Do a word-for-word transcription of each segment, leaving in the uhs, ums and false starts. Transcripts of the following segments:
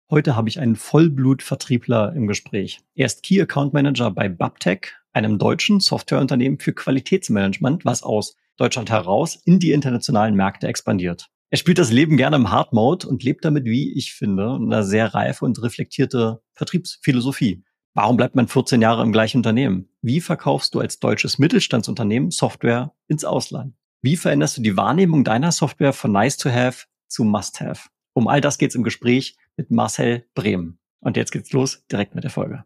Heute habe ich einen Vollblut-Vertriebler im Gespräch. Er ist Key Account Manager bei Babtec, einem deutschen Softwareunternehmen für Qualitätsmanagement, was aus Deutschland heraus in die internationalen Märkte expandiert. Er spielt das Leben gerne im Hard Mode und lebt damit, wie ich finde, eine sehr reife und reflektierte Vertriebsphilosophie. Warum bleibt man vierzehn Jahre im gleichen Unternehmen? Wie verkaufst du als deutsches Mittelstandsunternehmen Software ins Ausland? Wie veränderst du die Wahrnehmung deiner Software von nice to have zu must have? Um all das geht's im Gespräch mit Marcel Brehm. Und jetzt geht's los, direkt mit der Folge.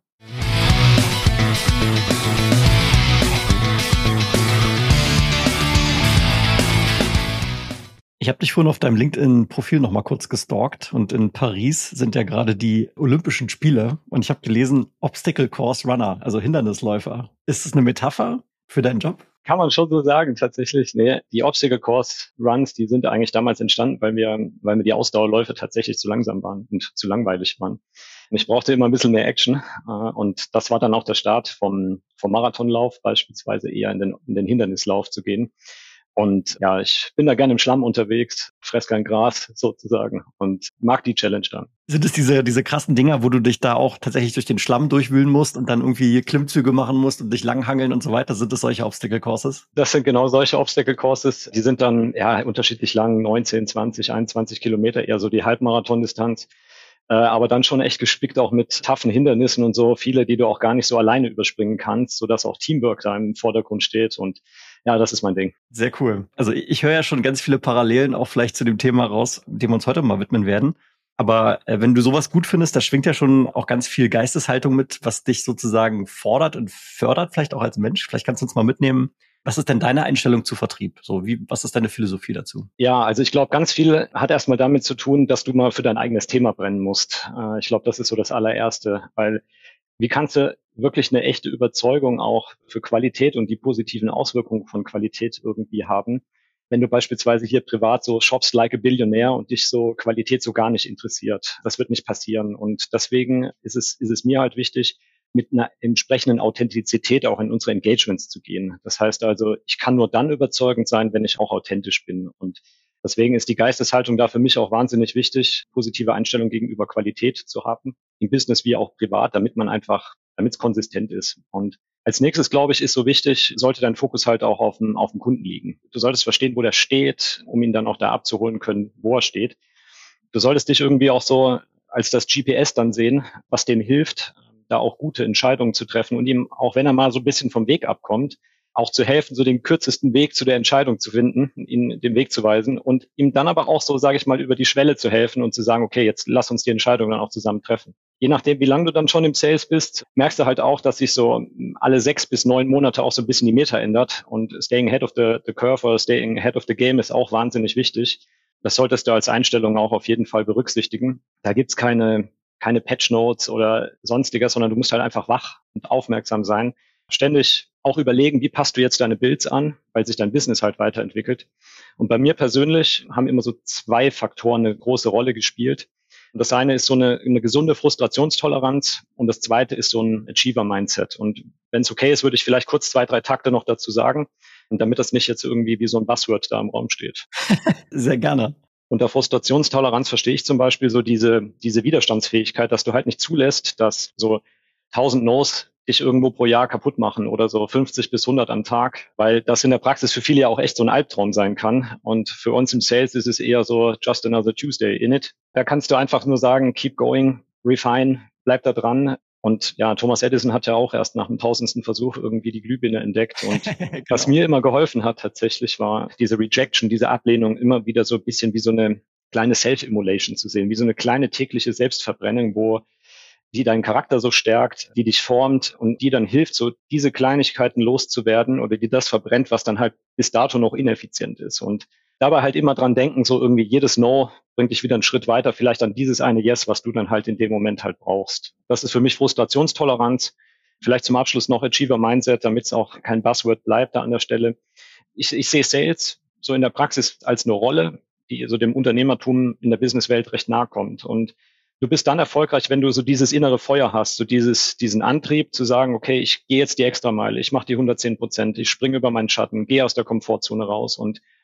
Ich habe dich vorhin auf deinem LinkedIn-Profil noch mal kurz gestalkt und in Paris sind ja gerade die Olympischen Spiele und ich habe gelesen Obstacle Course Runner, also Hindernisläufer. Ist das eine Metapher für deinen Job? Kann man schon so sagen, tatsächlich. Nee, die Obstacle Course Runs, die sind eigentlich damals entstanden, weil wir, weil mir die Ausdauerläufe tatsächlich zu langsam waren und zu langweilig waren. Und ich brauchte immer ein bisschen mehr Action. Und das war dann auch der Start vom, vom Marathonlauf, beispielsweise eher in den, in den Hindernislauf zu gehen. Und ja, ich bin da gerne im Schlamm unterwegs, fress kein Gras sozusagen und mag die Challenge dann. Sind es diese diese krassen Dinger, wo du dich da auch tatsächlich durch den Schlamm durchwühlen musst und dann irgendwie Klimmzüge machen musst und dich langhangeln und so weiter? Sind das solche Obstacle Courses? Das sind genau solche Obstacle Courses. Die sind dann ja unterschiedlich lang, neunzehn, zwanzig, einundzwanzig Kilometer, eher so die Halbmarathon-Distanz. Äh, aber dann schon echt gespickt auch mit taffen Hindernissen und so, viele, die du auch gar nicht so alleine überspringen kannst, sodass auch Teamwork da im Vordergrund steht und ja, das ist mein Ding. Sehr cool. Also ich, ich höre ja schon ganz viele Parallelen auch vielleicht zu dem Thema raus, dem wir uns heute mal widmen werden. Aber äh, wenn du sowas gut findest, da schwingt ja schon auch ganz viel Geisteshaltung mit, was dich sozusagen fordert und fördert, vielleicht auch als Mensch. Vielleicht kannst du uns mal mitnehmen. Was ist denn deine Einstellung zu Vertrieb? So, wie, was ist deine Philosophie dazu? Ja, also ich glaube, ganz viel hat erstmal damit zu tun, dass du mal für dein eigenes Thema brennen musst. Äh, ich glaube, das ist so das allererste, weil wie kannst du wirklich eine echte Überzeugung auch für Qualität und die positiven Auswirkungen von Qualität irgendwie haben, wenn du beispielsweise hier privat so shoppst like a Billionaire und dich so Qualität so gar nicht interessiert. Das wird nicht passieren. Und deswegen ist es, ist es mir halt wichtig, mit einer entsprechenden Authentizität auch in unsere Engagements zu gehen. Das heißt also, ich kann nur dann überzeugend sein, wenn ich auch authentisch bin. Und deswegen ist die Geisteshaltung da für mich auch wahnsinnig wichtig, positive Einstellung gegenüber Qualität zu haben, im Business wie auch privat, damit man einfach, damit es konsistent ist. Und als nächstes, glaube ich, ist so wichtig, sollte dein Fokus halt auch auf dem, auf dem Kunden liegen. Du solltest verstehen, wo der steht, um ihn dann auch da abzuholen können, wo er steht. Du solltest dich irgendwie auch so als das G P S dann sehen, was dem hilft, da auch gute Entscheidungen zu treffen und ihm, auch wenn er mal so ein bisschen vom Weg abkommt, auch zu helfen, so den kürzesten Weg zu der Entscheidung zu finden, ihn den Weg zu weisen und ihm dann aber auch so, sage ich mal, über die Schwelle zu helfen und zu sagen, okay, jetzt lass uns die Entscheidung dann auch zusammen treffen. Je nachdem, wie lange du dann schon im Sales bist, merkst du halt auch, dass sich so alle sechs bis neun Monate auch so ein bisschen die Meta ändert und staying ahead of the, the curve oder staying ahead of the game ist auch wahnsinnig wichtig. Das solltest du als Einstellung auch auf jeden Fall berücksichtigen. Da gibt's keine keine Patch Notes oder sonstiges, sondern du musst halt einfach wach und aufmerksam sein. Ständig auch überlegen, wie passt du jetzt deine Builds an, weil sich dein Business halt weiterentwickelt. Und bei mir persönlich haben immer so zwei Faktoren eine große Rolle gespielt. Und das eine ist so eine, eine gesunde Frustrationstoleranz und das zweite ist so ein Achiever-Mindset. Und wenn es okay ist, würde ich vielleicht kurz zwei, drei Takte noch dazu sagen, und damit das nicht jetzt irgendwie wie so ein Buzzword da im Raum steht. Sehr gerne. Unter Frustrationstoleranz verstehe ich zum Beispiel so diese, diese Widerstandsfähigkeit, dass du halt nicht zulässt, dass so tausend No's dich irgendwo pro Jahr kaputt machen oder so fünfzig bis hundert am Tag, weil das in der Praxis für viele ja auch echt so ein Albtraum sein kann. Und für uns im Sales ist es eher so just another Tuesday in it. Da kannst du einfach nur sagen, keep going, refine, bleib da dran. Und ja, Thomas Edison hat ja auch erst nach dem tausendsten Versuch irgendwie die Glühbirne entdeckt. Und genau. Was mir immer geholfen hat tatsächlich war diese Rejection, diese Ablehnung immer wieder so ein bisschen wie so eine kleine Self-Immolation zu sehen, wie so eine kleine tägliche Selbstverbrennung, wo die deinen Charakter so stärkt, die dich formt und die dann hilft, so diese Kleinigkeiten loszuwerden oder die das verbrennt, was dann halt bis dato noch ineffizient ist. Und dabei halt immer dran denken, so irgendwie jedes No bringt dich wieder einen Schritt weiter, vielleicht an dieses eine Yes, was du dann halt in dem Moment halt brauchst. Das ist für mich Frustrationstoleranz. Vielleicht zum Abschluss noch Achiever-Mindset, damit es auch kein Buzzword bleibt da an der Stelle. Ich, ich sehe Sales so in der Praxis als eine Rolle, die so dem Unternehmertum in der Businesswelt recht nahe kommt. Und du bist dann erfolgreich, wenn du so dieses innere Feuer hast, so dieses, diesen Antrieb zu sagen, okay, ich gehe jetzt die Extrameile, ich mache die hundertzehn Prozent, ich springe über meinen Schatten, gehe aus der Komfortzone raus und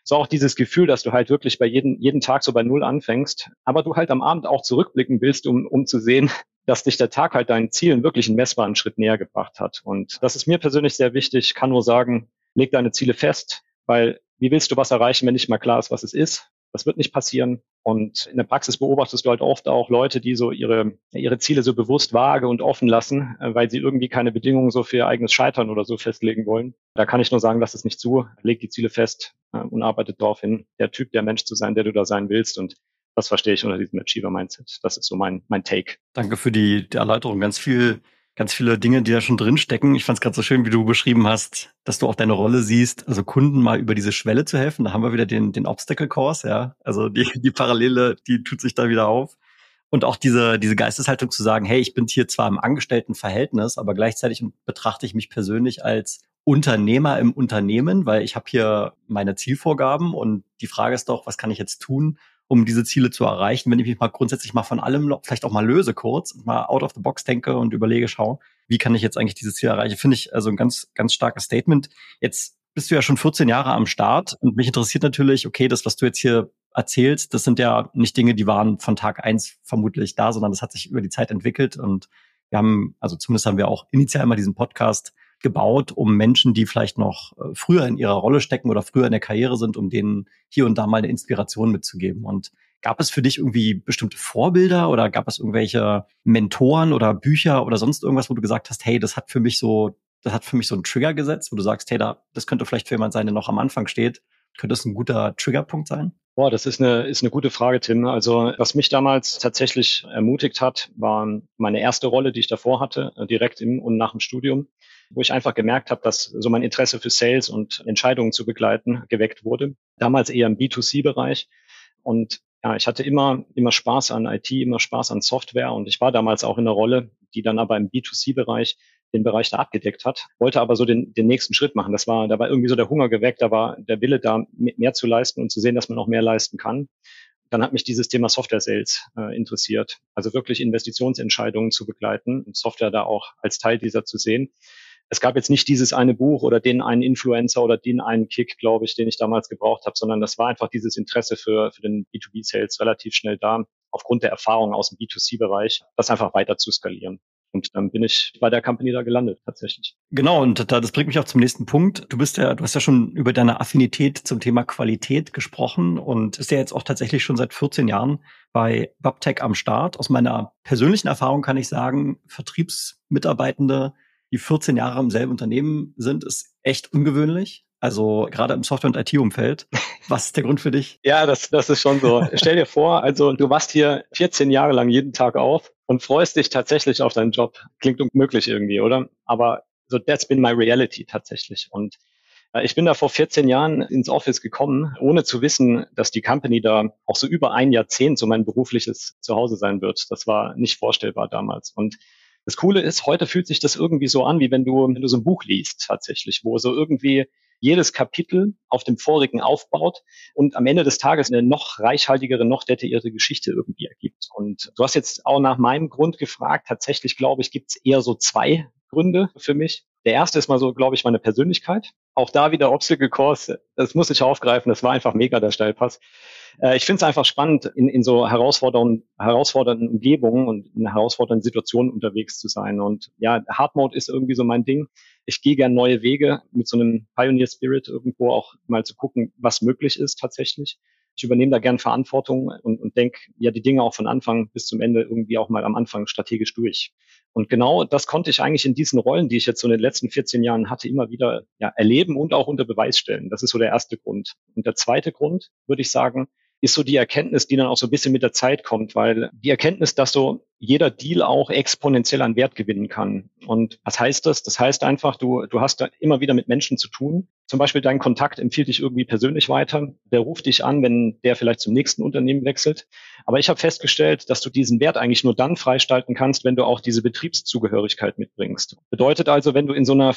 So auch dieses Gefühl, dass du halt wirklich bei jedem, jeden Tag so bei Null anfängst, aber du halt am Abend auch zurückblicken willst, um, um zu sehen, dass dich der Tag halt deinen Zielen wirklich einen messbaren Schritt näher gebracht hat. Und das ist mir persönlich sehr wichtig. Ich kann nur sagen, leg deine Ziele fest, weil wie willst du was erreichen, wenn nicht mal klar ist, was es ist? Das wird nicht passieren. Und in der Praxis beobachtest du halt oft auch Leute, die so ihre, ihre Ziele so bewusst vage und offen lassen, weil sie irgendwie keine Bedingungen so für ihr eigenes Scheitern oder so festlegen wollen. Da kann ich nur sagen, lass es nicht zu, leg die Ziele fest und arbeitet darauf hin, der Typ, der Mensch zu sein, der du da sein willst. Und das verstehe ich unter diesem Achiever-Mindset. Das ist so mein, mein Take. Danke für die, die Erläuterung. Ganz viel, ganz viele Dinge, die da schon drin stecken. Ich fand es gerade so schön, wie du beschrieben hast, dass du auch deine Rolle siehst, also Kunden mal über diese Schwelle zu helfen. Da haben wir wieder den, den Obstacle Course, ja. Also die, die Parallele, die tut sich da wieder auf. Und auch diese, diese Geisteshaltung zu sagen, hey, ich bin hier zwar im Angestelltenverhältnis, aber gleichzeitig betrachte ich mich persönlich als Unternehmer im Unternehmen, weil ich habe hier meine Zielvorgaben und die Frage ist doch, was kann ich jetzt tun, um diese Ziele zu erreichen, wenn ich mich mal grundsätzlich mal von allem vielleicht auch mal löse kurz und mal out of the box denke und überlege, schau, wie kann ich jetzt eigentlich dieses Ziel erreichen? Finde ich also ein ganz, ganz starkes Statement. Jetzt bist du ja schon vierzehn Jahre am Start und mich interessiert natürlich, okay, das, was du jetzt hier erzählst, das sind ja nicht Dinge, die waren von Tag eins vermutlich da, sondern das hat sich über die Zeit entwickelt und wir haben, also zumindest haben wir auch initial mal diesen Podcast gebaut, um Menschen, die vielleicht noch früher in ihrer Rolle stecken oder früher in der Karriere sind, um denen hier und da mal eine Inspiration mitzugeben. Und gab es für dich irgendwie bestimmte Vorbilder oder gab es irgendwelche Mentoren oder Bücher oder sonst irgendwas, wo du gesagt hast, hey, das hat für mich so, das hat für mich so einen Trigger gesetzt, wo du sagst, hey, da, das könnte vielleicht für jemand sein, der noch am Anfang steht. Könnte das ein guter Triggerpunkt sein? Boah, das ist eine, ist eine gute Frage, Tim. Also, was mich damals tatsächlich ermutigt hat, war meine erste Rolle, die ich davor hatte, direkt im und nach dem Studium, wo ich einfach gemerkt habe, dass so mein Interesse für Sales und Entscheidungen zu begleiten geweckt wurde. Damals eher im B zwei C-Bereich. Und ja, ich hatte immer, immer Spaß an I T, immer Spaß an Software. Und ich war damals auch in einer Rolle, die dann aber im B zwei C-Bereich den Bereich da abgedeckt hat, wollte aber so den, den nächsten Schritt machen. Das war, da war irgendwie so der Hunger geweckt, da war der Wille da, mehr zu leisten und zu sehen, dass man auch mehr leisten kann. Dann hat mich dieses Thema Software Sales äh, interessiert. Also wirklich Investitionsentscheidungen zu begleiten und Software da auch als Teil dieser zu sehen. Es gab jetzt nicht dieses eine Buch oder den einen Influencer oder den einen Kick, glaube ich, den ich damals gebraucht habe, sondern das war einfach dieses Interesse für, für den B zwei B Sales relativ schnell da, aufgrund der Erfahrung aus dem B zwei C-Bereich, das einfach weiter zu skalieren. Und dann bin ich bei der Company da gelandet, tatsächlich. Genau, und da, das bringt mich auch zum nächsten Punkt. Du bist ja, du hast ja schon über deine Affinität zum Thema Qualität gesprochen und bist ja jetzt auch tatsächlich schon seit vierzehn Jahren bei Baptec am Start. Aus meiner persönlichen Erfahrung kann ich sagen, Vertriebsmitarbeitende, die vierzehn Jahre im selben Unternehmen sind, ist echt ungewöhnlich. Also gerade im Software- und I T-Umfeld. Was ist der Grund für dich? Ja, das, das ist schon so. Stell dir vor, also du wachst hier vierzehn Jahre lang jeden Tag auf und freust dich tatsächlich auf deinen Job. Klingt unmöglich irgendwie, oder? Aber so that's been my reality tatsächlich. Und äh, ich bin da vor vierzehn Jahren ins Office gekommen, ohne zu wissen, dass die Company da auch so über ein Jahrzehnt so mein berufliches Zuhause sein wird. Das war nicht vorstellbar damals. Und das Coole ist, heute fühlt sich das irgendwie so an, wie wenn du, wenn du so ein Buch liest tatsächlich, wo so irgendwie jedes Kapitel auf dem vorigen aufbaut und am Ende des Tages eine noch reichhaltigere, noch detaillierte Geschichte irgendwie ergibt. Und du hast jetzt auch nach meinem Grund gefragt. Tatsächlich, glaube ich, gibt es eher so zwei Gründe für mich. Der erste ist mal so, glaube ich, meine Persönlichkeit. Auch da wieder Obstacle Course, das muss ich aufgreifen, das war einfach mega der Steilpass. Äh, ich finde es einfach spannend, in, in so herausfordernden, herausfordernden Umgebungen und in herausfordernden Situationen unterwegs zu sein. Und ja, Hard Mode ist irgendwie so mein Ding. Ich gehe gern neue Wege mit so einem Pioneer Spirit irgendwo auch mal zu gucken, was möglich ist tatsächlich. Ich übernehme da gern Verantwortung und, und denke ja die Dinge auch von Anfang bis zum Ende irgendwie auch mal am Anfang strategisch durch. Und genau das konnte ich eigentlich in diesen Rollen, die ich jetzt so in den letzten vierzehn Jahren hatte, immer wieder ja, erleben und auch unter Beweis stellen. Das ist so der erste Grund. Und der zweite Grund, würde ich sagen, ist so die Erkenntnis, die dann auch so ein bisschen mit der Zeit kommt, weil die Erkenntnis, dass so jeder Deal auch exponentiell an Wert gewinnen kann. Und was heißt das? Das heißt einfach, du, du hast da immer wieder mit Menschen zu tun. Zum Beispiel dein Kontakt empfiehlt dich irgendwie persönlich weiter. Der ruft dich an, wenn der vielleicht zum nächsten Unternehmen wechselt. Aber ich habe festgestellt, dass du diesen Wert eigentlich nur dann freigestalten kannst, wenn du auch diese Betriebszugehörigkeit mitbringst. Bedeutet also, wenn du in so einer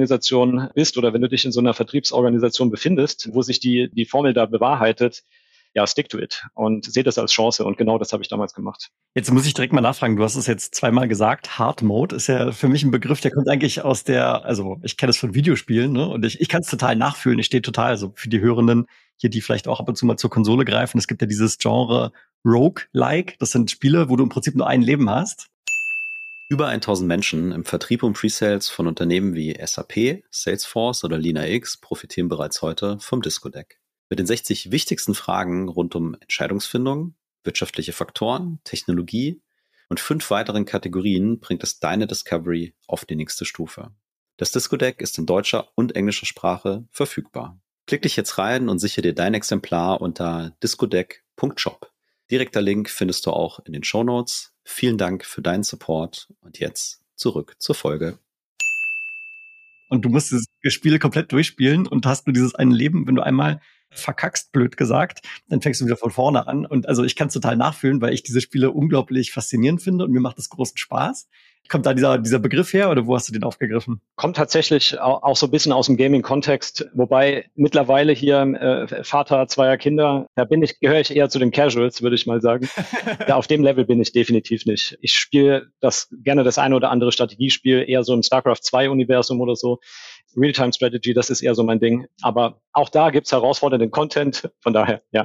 Vertriebsorganisation bist oder wenn du dich in so einer Vertriebsorganisation befindest, wo sich die, die Formel da bewahrheitet, ja, stick to it und sehe das als Chance und genau das habe ich damals gemacht. Jetzt muss ich direkt mal nachfragen, du hast es jetzt zweimal gesagt, Hard Mode ist ja für mich ein Begriff, der kommt eigentlich aus der, also ich kenne das von Videospielen, ne? Und ich, ich kann es total nachfühlen, ich stehe total, also für die Hörenden hier, die vielleicht auch ab und zu mal zur Konsole greifen, es gibt ja dieses Genre Rogue-like, das sind Spiele, wo du im Prinzip nur ein Leben hast. Über tausend Menschen im Vertrieb und Presales von Unternehmen wie S A P, Salesforce oder LeanIX profitieren bereits heute vom Disco-Deck. Mit den sechzig wichtigsten Fragen rund um Entscheidungsfindung, wirtschaftliche Faktoren, Technologie und fünf weiteren Kategorien bringt es deine Discovery auf die nächste Stufe. Das Disco-Deck ist in deutscher und englischer Sprache verfügbar. Klick dich jetzt rein und sichere dir dein Exemplar unter discodeck punkt shop. Direkter Link findest du auch in den Shownotes. Vielen Dank für deinen Support und jetzt zurück zur Folge. Und du musst dieses Spiel komplett durchspielen und hast nur dieses eine Leben, wenn du einmal verkackst, blöd gesagt, dann fängst du wieder von vorne an. Und also ich kann es total nachfühlen, weil ich diese Spiele unglaublich faszinierend finde und mir macht das großen Spaß. Kommt da dieser, dieser Begriff her oder wo hast du den aufgegriffen? Kommt tatsächlich auch, auch so ein bisschen aus dem Gaming-Kontext, wobei mittlerweile hier äh, Vater zweier Kinder, da bin ich, gehöre ich eher zu den Casuals, würde ich mal sagen. Da auf dem Level bin ich definitiv nicht. Ich spiele das gerne das eine oder andere Strategiespiel, eher so im StarCraft zwei Universum oder so. Real-Time-Strategy, das ist eher so mein Ding. Aber auch da gibt's herausfordernden Content, von daher, ja.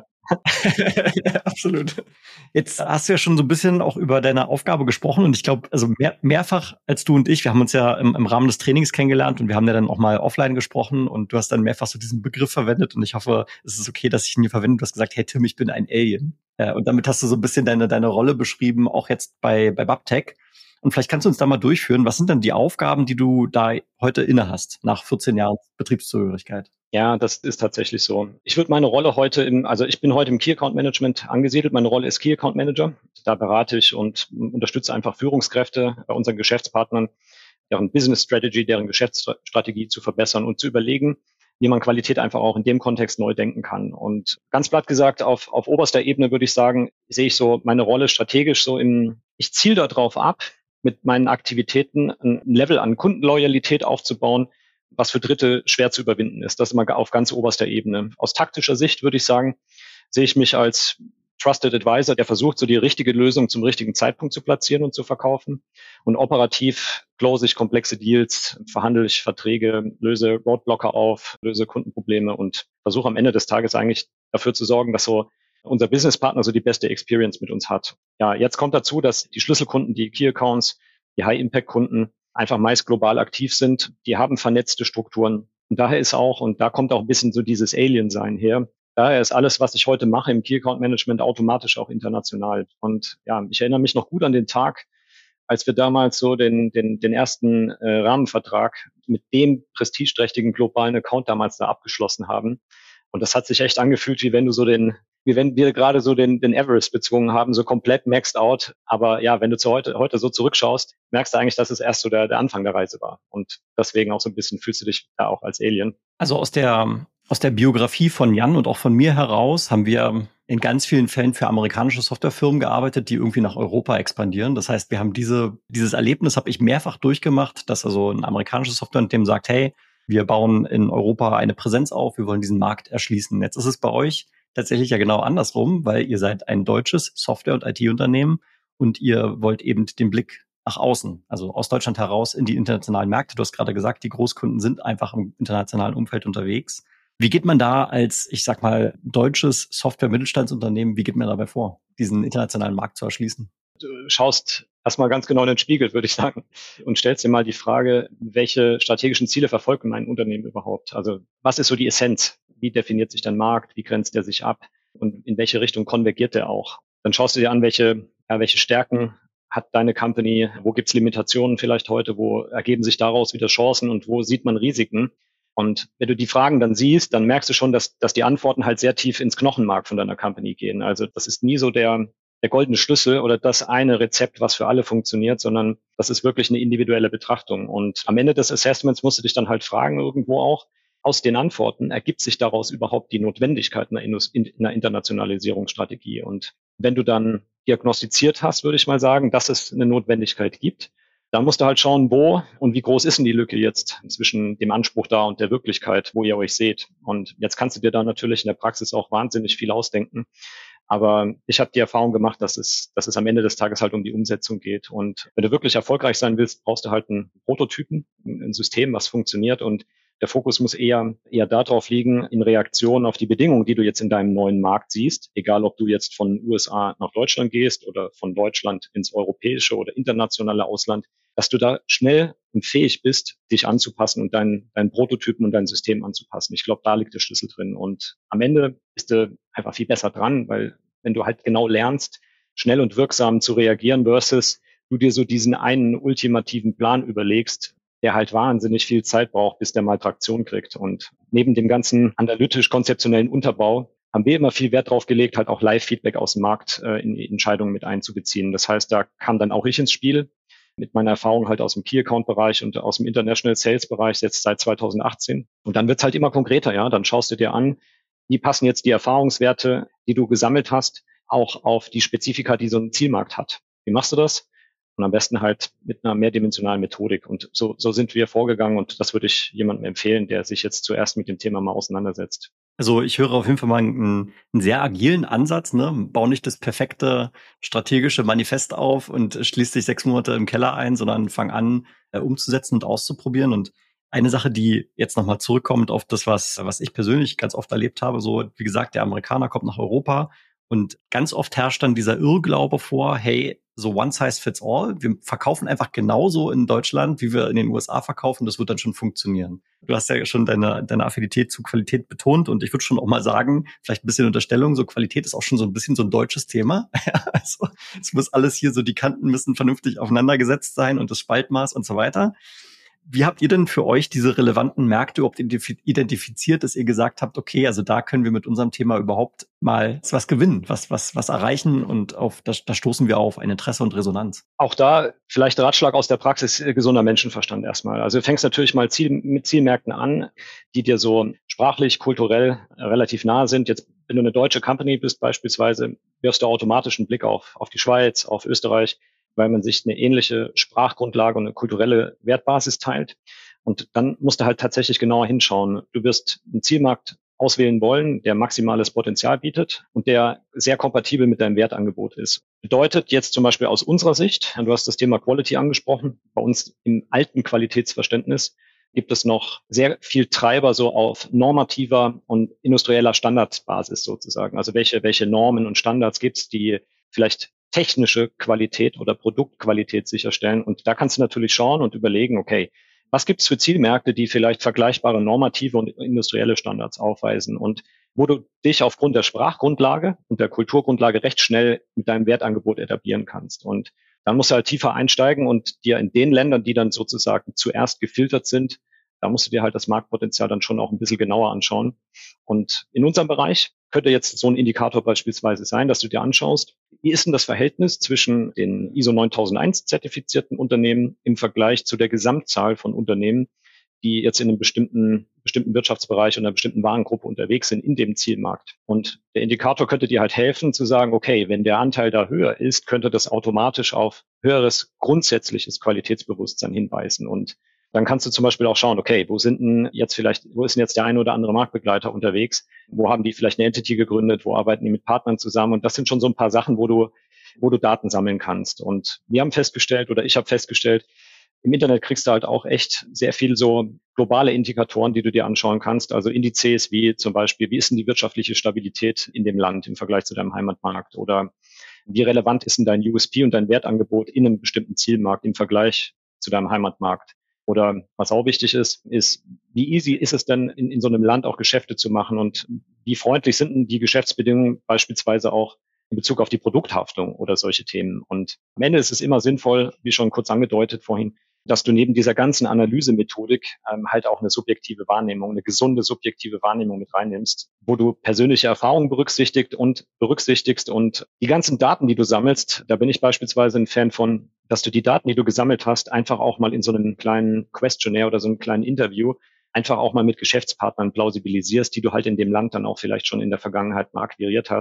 Ja, absolut. Jetzt hast du ja schon so ein bisschen auch über deine Aufgabe gesprochen und ich glaube, also mehr, mehrfach als du und ich, wir haben uns ja im, im Rahmen des Trainings kennengelernt und wir haben ja dann auch mal offline gesprochen und du hast dann mehrfach so diesen Begriff verwendet und ich hoffe, es ist okay, dass ich ihn hier verwende. Du hast gesagt, hey Tim, ich bin ein Alien. Ja, und damit hast du so ein bisschen deine, deine Rolle beschrieben, auch jetzt bei, bei Babtech. Und vielleicht kannst du uns da mal durchführen. Was sind denn die Aufgaben, die du da heute inne hast, nach vierzehn Jahren Betriebszugehörigkeit? Ja, das ist tatsächlich so. Ich würde meine Rolle heute im, also ich bin heute im Key Account Management angesiedelt. Meine Rolle ist Key Account Manager. Da berate ich und unterstütze einfach Führungskräfte bei unseren Geschäftspartnern, deren Business Strategy, deren Geschäftsstrategie zu verbessern und zu überlegen, wie man Qualität einfach auch in dem Kontext neu denken kann. Und ganz platt gesagt, auf, auf oberster Ebene würde ich sagen, sehe ich so meine Rolle strategisch so im, ich ziele darauf ab, mit meinen Aktivitäten ein Level an Kundenloyalität aufzubauen, was für Dritte schwer zu überwinden ist. Das immer auf ganz oberster Ebene. Aus taktischer Sicht würde ich sagen, sehe ich mich als Trusted Advisor, der versucht, so die richtige Lösung zum richtigen Zeitpunkt zu platzieren und zu verkaufen. Und operativ close ich komplexe Deals, verhandle ich Verträge, löse Roadblocker auf, löse Kundenprobleme und versuche am Ende des Tages eigentlich dafür zu sorgen, dass so unser Businesspartner so die beste Experience mit uns hat. Ja, jetzt kommt dazu, dass die Schlüsselkunden, die Key Accounts, die High-Impact-Kunden einfach meist global aktiv sind. Die haben vernetzte Strukturen. Und daher ist auch, und da kommt auch ein bisschen so dieses Alien-Sein her, daher ist alles, was ich heute mache im Key-Account-Management automatisch auch international. Und ja, ich erinnere mich noch gut an den Tag, als wir damals so den, den, den ersten äh, Rahmenvertrag mit dem prestigeträchtigen globalen Account damals da abgeschlossen haben. Und das hat sich echt angefühlt, wie wenn du so den, wie wenn wir gerade so den, den Everest bezwungen haben, so komplett maxed out. Aber ja, wenn du zu heute, heute so zurückschaust, merkst du eigentlich, dass es erst so der, der Anfang der Reise war. Und deswegen auch so ein bisschen fühlst du dich da auch als Alien. Also aus der, aus der Biografie von Jan und auch von mir heraus haben wir in ganz vielen Fällen für amerikanische Softwarefirmen gearbeitet, die irgendwie nach Europa expandieren. Das heißt, wir haben diese, dieses Erlebnis habe ich mehrfach durchgemacht, dass also ein amerikanisches Softwareunternehmen sagt, hey, wir bauen in Europa eine Präsenz auf, wir wollen diesen Markt erschließen. Jetzt ist es bei euch tatsächlich ja genau andersrum, weil ihr seid ein deutsches Software- und I T-Unternehmen und ihr wollt eben den Blick nach außen, also aus Deutschland heraus in die internationalen Märkte. Du hast gerade gesagt, die Großkunden sind einfach im internationalen Umfeld unterwegs. Wie geht man da als, ich sag mal, deutsches Software-Mittelstandsunternehmen, wie geht man dabei vor, diesen internationalen Markt zu erschließen? Du schaust erstmal ganz genau in den Spiegel, würde ich sagen, und stellst dir mal die Frage, welche strategischen Ziele verfolgt mein Unternehmen überhaupt? Also was ist so die Essenz? Wie definiert sich dein Markt? Wie grenzt der sich ab? Und in welche Richtung konvergiert der auch? Dann schaust du dir an, welche, ja, welche Stärken hat deine Company? Wo gibt's Limitationen vielleicht heute? Wo ergeben sich daraus wieder Chancen und wo sieht man Risiken? Und wenn du die Fragen dann siehst, dann merkst du schon, dass, dass die Antworten halt sehr tief ins Knochenmark von deiner Company gehen. Also das ist nie so der, der goldene Schlüssel oder das eine Rezept, was für alle funktioniert, sondern das ist wirklich eine individuelle Betrachtung. Und am Ende des Assessments musst du dich dann halt fragen, irgendwo auch, aus den Antworten ergibt sich daraus überhaupt die Notwendigkeit einer, Indus- in einer Internationalisierungsstrategie. Und wenn du dann diagnostiziert hast, würde ich mal sagen, dass es eine Notwendigkeit gibt, dann musst du halt schauen, wo und wie groß ist denn die Lücke jetzt zwischen dem Anspruch da und der Wirklichkeit, wo ihr euch seht. Und jetzt kannst du dir da natürlich in der Praxis auch wahnsinnig viel ausdenken. Aber ich habe die Erfahrung gemacht, dass es, dass es am Ende des Tages halt um die Umsetzung geht. Und wenn du wirklich erfolgreich sein willst, brauchst du halt einen Prototypen, ein System, was funktioniert. Und der Fokus muss eher, eher darauf liegen, in Reaktion auf die Bedingungen, die du jetzt in deinem neuen Markt siehst, egal ob du jetzt von U S A nach Deutschland gehst oder von Deutschland ins europäische oder internationale Ausland, dass du da schnell und fähig bist, dich anzupassen und deinen, deinen Prototypen und dein System anzupassen. Ich glaube, da liegt der Schlüssel drin. Und am Ende bist du einfach viel besser dran, weil wenn du halt genau lernst, schnell und wirksam zu reagieren versus du dir so diesen einen ultimativen Plan überlegst, der halt wahnsinnig viel Zeit braucht, bis der mal Traktion kriegt. Und neben dem ganzen analytisch-konzeptionellen Unterbau haben wir immer viel Wert drauf gelegt, halt auch Live-Feedback aus dem Markt äh, in die Entscheidungen mit einzubeziehen. Das heißt, da kam dann auch ich ins Spiel mit meiner Erfahrung halt aus dem Key-Account-Bereich und aus dem International Sales-Bereich jetzt seit zwanzig achtzehn. Und dann wird's halt immer konkreter, ja. Dann schaust du dir an, wie passen jetzt die Erfahrungswerte, die du gesammelt hast, auch auf die Spezifika, die so ein Zielmarkt hat. Wie machst du das? Und am besten halt mit einer mehrdimensionalen Methodik. Und so, so sind wir vorgegangen. Und das würde ich jemandem empfehlen, der sich jetzt zuerst mit dem Thema mal auseinandersetzt. Also ich höre auf jeden Fall mal einen, einen sehr agilen Ansatz, ne? Bau nicht das perfekte strategische Manifest auf und schließ dich sechs Monate im Keller ein, sondern fang an, äh, umzusetzen und auszuprobieren. Und eine Sache, die jetzt nochmal zurückkommt auf das, was, was ich persönlich ganz oft erlebt habe, so wie gesagt, der Amerikaner kommt nach Europa und ganz oft herrscht dann dieser Irrglaube vor, hey, so one size fits all. Wir verkaufen einfach genauso in Deutschland, wie wir in den U S A verkaufen. Das wird dann schon funktionieren. Du hast ja schon deine, deine Affinität zu Qualität betont und ich würde schon auch mal sagen, vielleicht ein bisschen Unterstellung, so Qualität ist auch schon so ein bisschen so ein deutsches Thema. Also es muss alles hier so, die Kanten müssen vernünftig aufeinander gesetzt sein und das Spaltmaß und so weiter. Wie habt ihr denn für euch diese relevanten Märkte überhaupt identifiziert, dass ihr gesagt habt, okay, also da können wir mit unserem Thema überhaupt mal was gewinnen, was was was erreichen und auf da, da stoßen wir auf ein Interesse und Resonanz? Auch da vielleicht Ratschlag aus der Praxis, gesunder Menschenverstand erstmal. Also du fängst natürlich mal Ziel, mit Zielmärkten an, die dir so sprachlich, kulturell relativ nahe sind. Jetzt, wenn du eine deutsche Company bist beispielsweise, wirfst du automatisch einen Blick auf auf die Schweiz, auf Österreich, weil man sich eine ähnliche Sprachgrundlage und eine kulturelle Wertbasis teilt. Und dann musst du halt tatsächlich genauer hinschauen. Du wirst einen Zielmarkt auswählen wollen, der maximales Potenzial bietet und der sehr kompatibel mit deinem Wertangebot ist. Bedeutet jetzt zum Beispiel aus unserer Sicht, du hast das Thema Quality angesprochen, bei uns im alten Qualitätsverständnis gibt es noch sehr viel Treiber so auf normativer und industrieller Standardbasis sozusagen. Also welche, welche Normen und Standards gibt es, die vielleicht technische Qualität oder Produktqualität sicherstellen. Und da kannst du natürlich schauen und überlegen, okay, was gibt es für Zielmärkte, die vielleicht vergleichbare normative und industrielle Standards aufweisen und wo du dich aufgrund der Sprachgrundlage und der Kulturgrundlage recht schnell mit deinem Wertangebot etablieren kannst. Und dann musst du halt tiefer einsteigen und dir in den Ländern, die dann sozusagen zuerst gefiltert sind, da musst du dir halt das Marktpotenzial dann schon auch ein bisschen genauer anschauen. Und in unserem Bereich könnte jetzt so ein Indikator beispielsweise sein, dass du dir anschaust, wie ist denn das Verhältnis zwischen den I S O neuntausend zertifizierten Unternehmen im Vergleich zu der Gesamtzahl von Unternehmen, die jetzt in einem bestimmten, bestimmten Wirtschaftsbereich und einer bestimmten Warengruppe unterwegs sind in dem Zielmarkt. Und der Indikator könnte dir halt helfen zu sagen, okay, wenn der Anteil da höher ist, könnte das automatisch auf höheres grundsätzliches Qualitätsbewusstsein hinweisen. Und dann kannst du zum Beispiel auch schauen, okay, wo sind denn jetzt vielleicht, wo ist denn jetzt der ein oder andere Marktbegleiter unterwegs? Wo haben die vielleicht eine Entity gegründet? Wo arbeiten die mit Partnern zusammen? Und das sind schon so ein paar Sachen, wo du, wo du Daten sammeln kannst. Und wir haben festgestellt, oder ich habe festgestellt, im Internet kriegst du halt auch echt sehr viel so globale Indikatoren, die du dir anschauen kannst. Also Indizes wie zum Beispiel, wie ist denn die wirtschaftliche Stabilität in dem Land im Vergleich zu deinem Heimatmarkt? Oder wie relevant ist denn dein U S P und dein Wertangebot in einem bestimmten Zielmarkt im Vergleich zu deinem Heimatmarkt? Oder was auch wichtig ist, ist, wie easy ist es denn, in, in so einem Land auch Geschäfte zu machen und wie freundlich sind denn die Geschäftsbedingungen beispielsweise auch in Bezug auf die Produkthaftung oder solche Themen. Und am Ende ist es immer sinnvoll, wie schon kurz angedeutet vorhin, dass du neben dieser ganzen Analysemethodik ähm, halt auch eine subjektive Wahrnehmung, eine gesunde subjektive Wahrnehmung mit reinnimmst, wo du persönliche Erfahrungen berücksichtigt und berücksichtigst und die ganzen Daten, die du sammelst, da bin ich beispielsweise ein Fan von, dass du die Daten, die du gesammelt hast, einfach auch mal in so einem kleinen Questionnaire oder so einem kleinen Interview einfach auch mal mit Geschäftspartnern plausibilisierst, die du halt in dem Land dann auch vielleicht schon in der Vergangenheit mal akquiriert hast,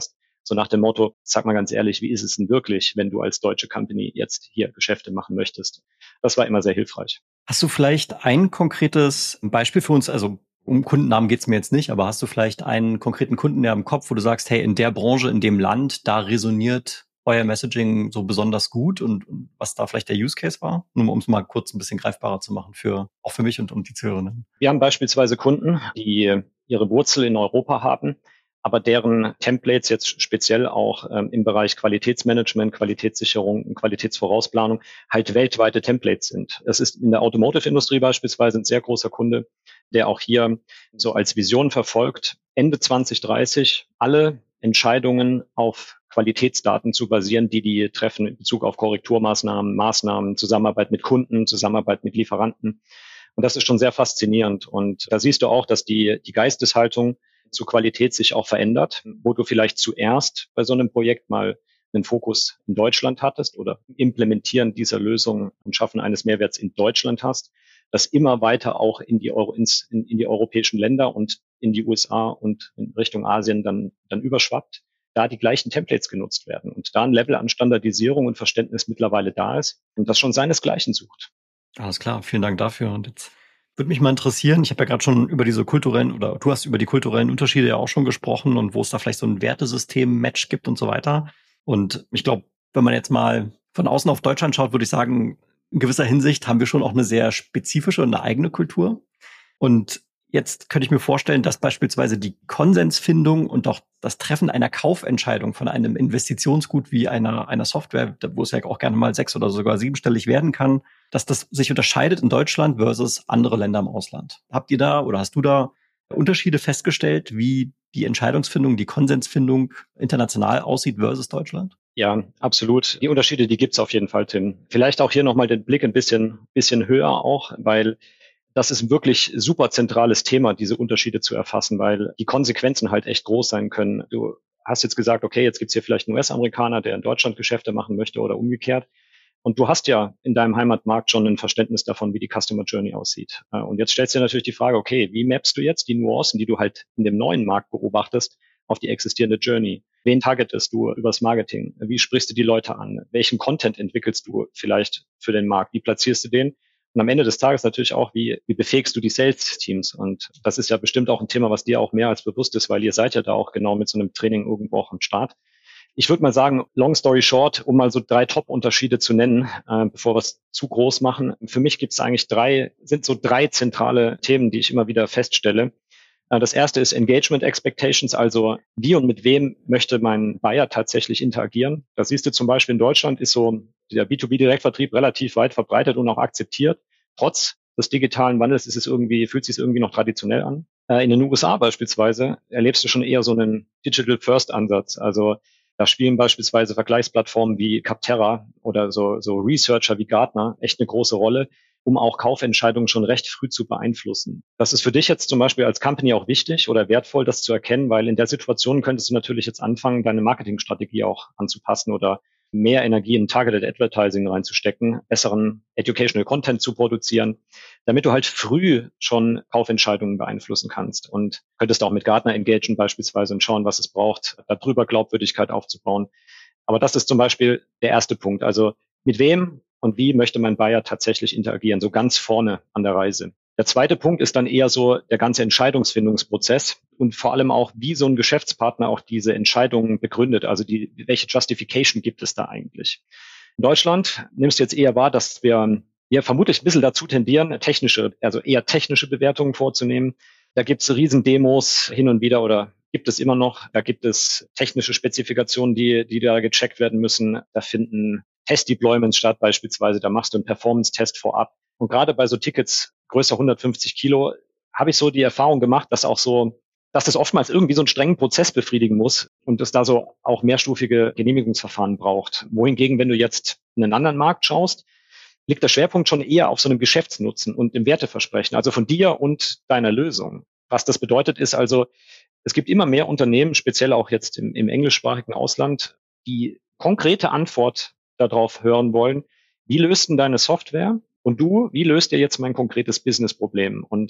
So nach dem Motto, sag mal ganz ehrlich, wie ist es denn wirklich, wenn du als deutsche Company jetzt hier Geschäfte machen möchtest? Das war immer sehr hilfreich. Hast du vielleicht ein konkretes Beispiel für uns? Also um Kundennamen geht's mir jetzt nicht, aber hast du vielleicht einen konkreten Kunden ja im Kopf, wo du sagst, hey, in der Branche, in dem Land, da resoniert euer Messaging so besonders gut und, und was da vielleicht der Use Case war? Nur um es mal kurz ein bisschen greifbarer zu machen, für auch für mich und, und die Zuhörerinnen. Wir haben beispielsweise Kunden, die ihre Wurzel in Europa haben, aber deren Templates jetzt speziell auch ähm, im Bereich Qualitätsmanagement, Qualitätssicherung und Qualitätsvorausplanung halt weltweite Templates sind. Es ist in der Automotive-Industrie beispielsweise ein sehr großer Kunde, der auch hier so als Vision verfolgt, Ende zwanzig dreißig alle Entscheidungen auf Qualitätsdaten zu basieren, die die treffen in Bezug auf Korrekturmaßnahmen, Maßnahmen, Zusammenarbeit mit Kunden, Zusammenarbeit mit Lieferanten. Und das ist schon sehr faszinierend. Und da siehst du auch, dass die, die Geisteshaltung zur Qualität sich auch verändert, wo du vielleicht zuerst bei so einem Projekt mal einen Fokus in Deutschland hattest oder Implementieren dieser Lösung und Schaffen eines Mehrwerts in Deutschland hast, das immer weiter auch in die, Euro, ins, in, in die europäischen Länder und in die U S A und in Richtung Asien dann, dann überschwappt, da die gleichen Templates genutzt werden und da ein Level an Standardisierung und Verständnis mittlerweile da ist und das schon seinesgleichen sucht. Alles klar, vielen Dank dafür. Und jetzt würde mich mal interessieren, ich habe ja gerade schon über diese kulturellen, oder du hast über die kulturellen Unterschiede ja auch schon gesprochen und wo es da vielleicht so ein Wertesystem-Match gibt und so weiter. Und ich glaube, wenn man jetzt mal von außen auf Deutschland schaut, würde ich sagen, in gewisser Hinsicht haben wir schon auch eine sehr spezifische und eine eigene Kultur. Und jetzt könnte ich mir vorstellen, dass beispielsweise die Konsensfindung und auch das Treffen einer Kaufentscheidung von einem Investitionsgut wie einer, einer Software, wo es ja auch gerne mal sechs- oder sogar siebenstellig werden kann, dass das sich unterscheidet in Deutschland versus andere Länder im Ausland. Habt ihr da oder hast du da Unterschiede festgestellt, wie die Entscheidungsfindung, die Konsensfindung international aussieht versus Deutschland? Ja, absolut. Die Unterschiede, die gibt's auf jeden Fall, Tim. Vielleicht auch hier nochmal den Blick ein bisschen, bisschen höher auch, weil das ist ein wirklich super zentrales Thema, diese Unterschiede zu erfassen, weil die Konsequenzen halt echt groß sein können. Du hast jetzt gesagt, okay, jetzt gibt's hier vielleicht einen U S-Amerikaner, der in Deutschland Geschäfte machen möchte oder umgekehrt. Und du hast ja in deinem Heimatmarkt schon ein Verständnis davon, wie die Customer Journey aussieht. Und jetzt stellst du dir natürlich die Frage, okay, wie mappst du jetzt die Nuancen, die du halt in dem neuen Markt beobachtest, auf die existierende Journey? Wen targetest du übers Marketing? Wie sprichst du die Leute an? Welchen Content entwickelst du vielleicht für den Markt? Wie platzierst du den? Und am Ende des Tages natürlich auch, wie, wie befähigst du die Sales-Teams? Und das ist ja bestimmt auch ein Thema, was dir auch mehr als bewusst ist, weil ihr seid ja da auch genau mit so einem Training irgendwo auch am Start. Ich würde mal sagen, long story short, um mal so drei Top-Unterschiede zu nennen, äh, bevor wir es zu groß machen. Für mich gibt es eigentlich drei, sind so drei zentrale Themen, die ich immer wieder feststelle. Äh, das erste ist Engagement Expectations, also wie und mit wem möchte mein Buyer tatsächlich interagieren. Da siehst du zum Beispiel in Deutschland ist so der B zwei B-Direktvertrieb relativ weit verbreitet und auch akzeptiert. Trotz des digitalen Wandels ist es irgendwie, fühlt sich es irgendwie noch traditionell an. Äh, in den U S A beispielsweise erlebst du schon eher so einen Digital-First-Ansatz. Also da spielen beispielsweise Vergleichsplattformen wie Capterra oder so, so Researcher wie Gartner echt eine große Rolle, um auch Kaufentscheidungen schon recht früh zu beeinflussen. Das ist für dich jetzt zum Beispiel als Company auch wichtig oder wertvoll, das zu erkennen, weil in der Situation könntest du natürlich jetzt anfangen, deine Marketingstrategie auch anzupassen oder mehr Energie in Targeted Advertising reinzustecken, besseren Educational Content zu produzieren, damit du halt früh schon Kaufentscheidungen beeinflussen kannst und könntest auch mit Gartner engagen beispielsweise und schauen, was es braucht, darüber Glaubwürdigkeit aufzubauen. Aber das ist zum Beispiel der erste Punkt. Also mit wem und wie möchte mein Buyer tatsächlich interagieren, so ganz vorne an der Reise. Der zweite Punkt ist dann eher so der ganze Entscheidungsfindungsprozess und vor allem auch, wie so ein Geschäftspartner auch diese Entscheidungen begründet. Also die, welche Justification gibt es da eigentlich? In Deutschland nimmst du jetzt eher wahr, dass wir, wir vermutlich ein bisschen dazu tendieren, technische, also eher technische Bewertungen vorzunehmen. Da gibt es Riesendemos hin und wieder oder gibt es immer noch. Da gibt es technische Spezifikationen, die, die da gecheckt werden müssen. Da finden Test-Deployments statt beispielsweise. Da machst du einen Performance-Test vorab. Und gerade bei so Tickets größer hundertfünfzig Kilo habe ich so die Erfahrung gemacht, dass auch so, dass das oftmals irgendwie so einen strengen Prozess befriedigen muss und es da so auch mehrstufige Genehmigungsverfahren braucht. Wohingegen, wenn du jetzt in einen anderen Markt schaust, liegt der Schwerpunkt schon eher auf so einem Geschäftsnutzen und dem Werteversprechen, also von dir und deiner Lösung. Was das bedeutet, ist also, es gibt immer mehr Unternehmen, speziell auch jetzt im, im englischsprachigen Ausland, die konkrete Antwort darauf hören wollen, wie löst denn deine Software? Und du, wie löst ihr jetzt mein konkretes Businessproblem? Und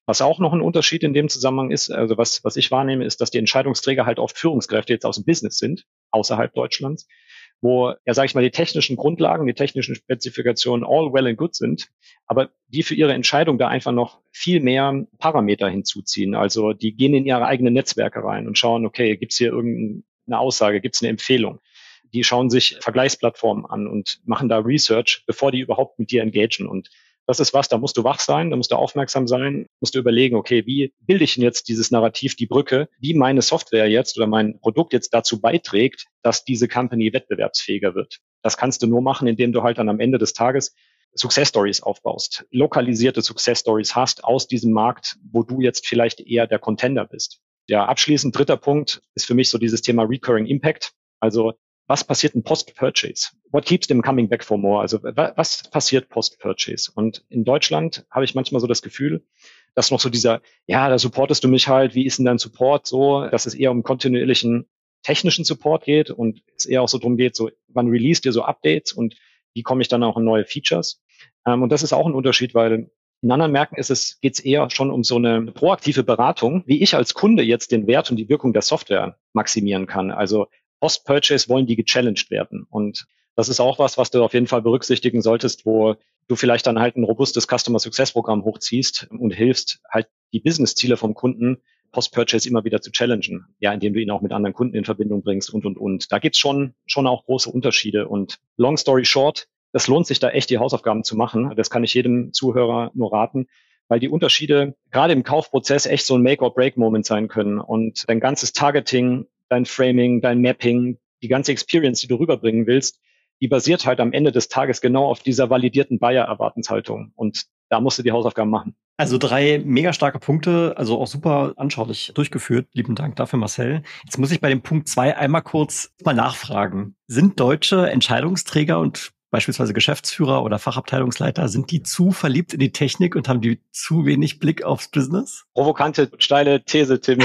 Was auch noch ein Unterschied in dem Zusammenhang ist, also was, was ich wahrnehme, ist, dass die Entscheidungsträger halt oft Führungskräfte jetzt aus dem Business sind, außerhalb Deutschlands, wo, ja, sage ich mal, die technischen Grundlagen, die technischen Spezifikationen all well and good sind, aber die für ihre Entscheidung da einfach noch viel mehr Parameter hinzuziehen. Also die gehen in ihre eigenen Netzwerke rein und schauen, okay, gibt es hier irgendeine Aussage, gibt es eine Empfehlung? Die schauen sich Vergleichsplattformen an und machen da Research, bevor die überhaupt mit dir engagieren. Und das ist was, da musst du wach sein, da musst du aufmerksam sein, musst du überlegen, okay, wie bilde ich denn jetzt dieses Narrativ, die Brücke, wie meine Software jetzt oder mein Produkt jetzt dazu beiträgt, dass diese Company wettbewerbsfähiger wird. Das kannst du nur machen, indem du halt dann am Ende des Tages Success Stories aufbaust, lokalisierte Success Stories hast aus diesem Markt, wo du jetzt vielleicht eher der Contender bist. Ja, abschließend dritter Punkt ist für mich so dieses Thema Recurring Impact. Also was passiert in Post-Purchase? What keeps them coming back for more? Also was passiert Post-Purchase? Und in Deutschland habe ich manchmal so das Gefühl, dass noch so dieser, ja, da supportest du mich halt, wie ist denn dein Support so, dass es eher um kontinuierlichen technischen Support geht und es eher auch so darum geht, so wann release ihr so Updates und wie komme ich dann auch in neue Features? Ähm, und das ist auch ein Unterschied, weil in anderen Märkten ist es, geht es eher schon um so eine proaktive Beratung, wie ich als Kunde jetzt den Wert und die Wirkung der Software maximieren kann. Also Post-Purchase wollen die gechallenged werden. Und das ist auch was, was du auf jeden Fall berücksichtigen solltest, wo du vielleicht dann halt ein robustes Customer Success Programm hochziehst und hilfst, halt die Business-Ziele vom Kunden Post-Purchase immer wieder zu challengen. Ja, indem du ihn auch mit anderen Kunden in Verbindung bringst und, und, und. Da gibt's schon, schon auch große Unterschiede. Und long story short, es lohnt sich da echt die Hausaufgaben zu machen. Das kann ich jedem Zuhörer nur raten, weil die Unterschiede gerade im Kaufprozess echt so ein Make-or-Break-Moment sein können. Und dein ganzes Targeting, dein Framing, dein Mapping, die ganze Experience, die du rüberbringen willst, die basiert halt am Ende des Tages genau auf dieser validierten Buyer-Erwartenshaltung. Und da musst du die Hausaufgaben machen. Also drei mega starke Punkte, also auch super anschaulich durchgeführt. Lieben Dank dafür, Marcel. Jetzt muss ich bei dem Punkt zwei einmal kurz mal nachfragen. Sind deutsche Entscheidungsträger und beispielsweise Geschäftsführer oder Fachabteilungsleiter, sind die zu verliebt in die Technik und haben die zu wenig Blick aufs Business? Provokante, steile These, Tim.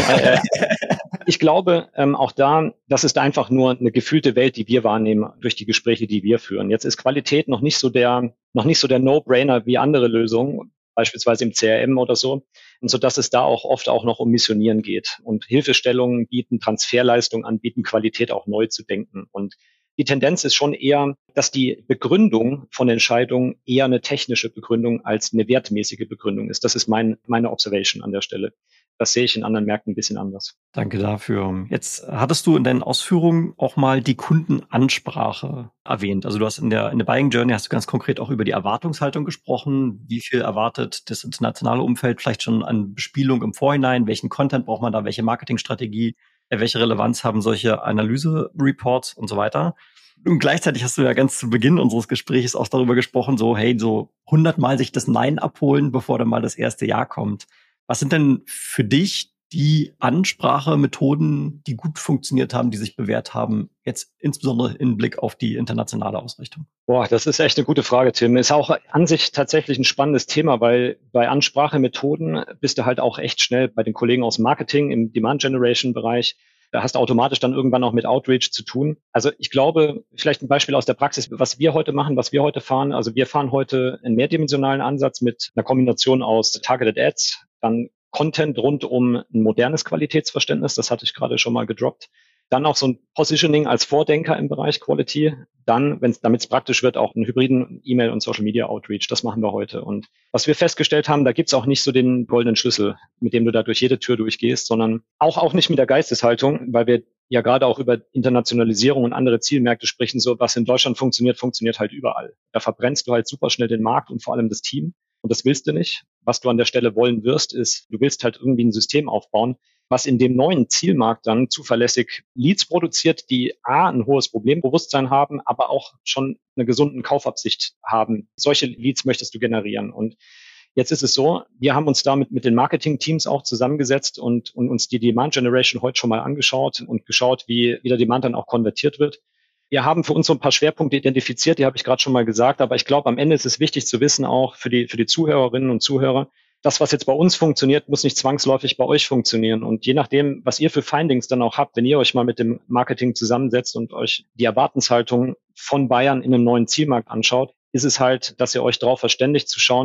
Ich glaube, ähm, auch da, das ist einfach nur eine gefühlte Welt, die wir wahrnehmen durch die Gespräche, die wir führen. Jetzt ist Qualität noch nicht so der, noch nicht so der No-Brainer wie andere Lösungen, beispielsweise im C R M oder so, und so dass es da auch oft auch noch um Missionieren geht und Hilfestellungen bieten, Transferleistungen anbieten, Qualität auch neu zu denken. Und die Tendenz ist schon eher, dass die Begründung von Entscheidungen eher eine technische Begründung als eine wertmäßige Begründung ist. Das ist mein, meine Observation an der Stelle. Das sehe ich in anderen Märkten ein bisschen anders. Danke dafür. Jetzt hattest du in deinen Ausführungen auch mal die Kundenansprache erwähnt. Also du hast in der, in der Buying Journey hast du ganz konkret auch über die Erwartungshaltung gesprochen. Wie viel erwartet das internationale Umfeld vielleicht schon an Bespielung im Vorhinein? Welchen Content braucht man da? Welche Marketingstrategie? Welche Relevanz haben solche Analyse-Reports und so weiter? Und gleichzeitig hast du ja ganz zu Beginn unseres Gesprächs auch darüber gesprochen, so, hey, so hundertmal sich das Nein abholen, bevor dann mal das erste Ja kommt. Was sind denn für dich die Ansprachemethoden, die gut funktioniert haben, die sich bewährt haben, jetzt insbesondere im Blick auf die internationale Ausrichtung? Boah, das ist echt eine gute Frage, Tim. Ist auch an sich tatsächlich ein spannendes Thema, weil bei Ansprachemethoden bist du halt auch echt schnell bei den Kollegen aus Marketing im Demand-Generation-Bereich. Da hast du automatisch dann irgendwann auch mit Outreach zu tun. Also ich glaube, vielleicht ein Beispiel aus der Praxis, was wir heute machen, was wir heute fahren. Also wir fahren heute einen mehrdimensionalen Ansatz mit einer Kombination aus Targeted Ads, dann Content rund um ein modernes Qualitätsverständnis, das hatte ich gerade schon mal gedroppt. Dann auch so ein Positioning als Vordenker im Bereich Quality. Dann, wenn es damit es praktisch wird, auch einen hybriden E-Mail- und Social-Media-Outreach. Das machen wir heute. Und was wir festgestellt haben, da gibt's auch nicht so den goldenen Schlüssel, mit dem du da durch jede Tür durchgehst, sondern auch auch nicht mit der Geisteshaltung, weil wir ja gerade auch über Internationalisierung und andere Zielmärkte sprechen. So, was in Deutschland funktioniert, funktioniert halt überall. Da verbrennst du halt super schnell den Markt und vor allem das Team. Und das willst du nicht. Was du an der Stelle wollen wirst, ist, du willst halt irgendwie ein System aufbauen, was in dem neuen Zielmarkt dann zuverlässig Leads produziert, die A, ein hohes Problembewusstsein haben, aber auch schon eine gesunde Kaufabsicht haben. Solche Leads möchtest du generieren. Und jetzt ist es so, wir haben uns damit mit den Marketing-Teams auch zusammengesetzt und, und uns die Demand Generation heute schon mal angeschaut und geschaut, wie, wie der Demand dann auch konvertiert wird. Wir haben für uns so ein paar Schwerpunkte identifiziert, die habe ich gerade schon mal gesagt, aber ich glaube, am Ende ist es wichtig zu wissen, auch für die, für die Zuhörerinnen und Zuhörer, das, was jetzt bei uns funktioniert, muss nicht zwangsläufig bei euch funktionieren. Und je nachdem, was ihr für Findings dann auch habt, wenn ihr euch mal mit dem Marketing zusammensetzt und euch die Erwartenshaltung von Bayern in einem neuen Zielmarkt anschaut, ist es halt, dass ihr euch darauf verständigt zu schauen,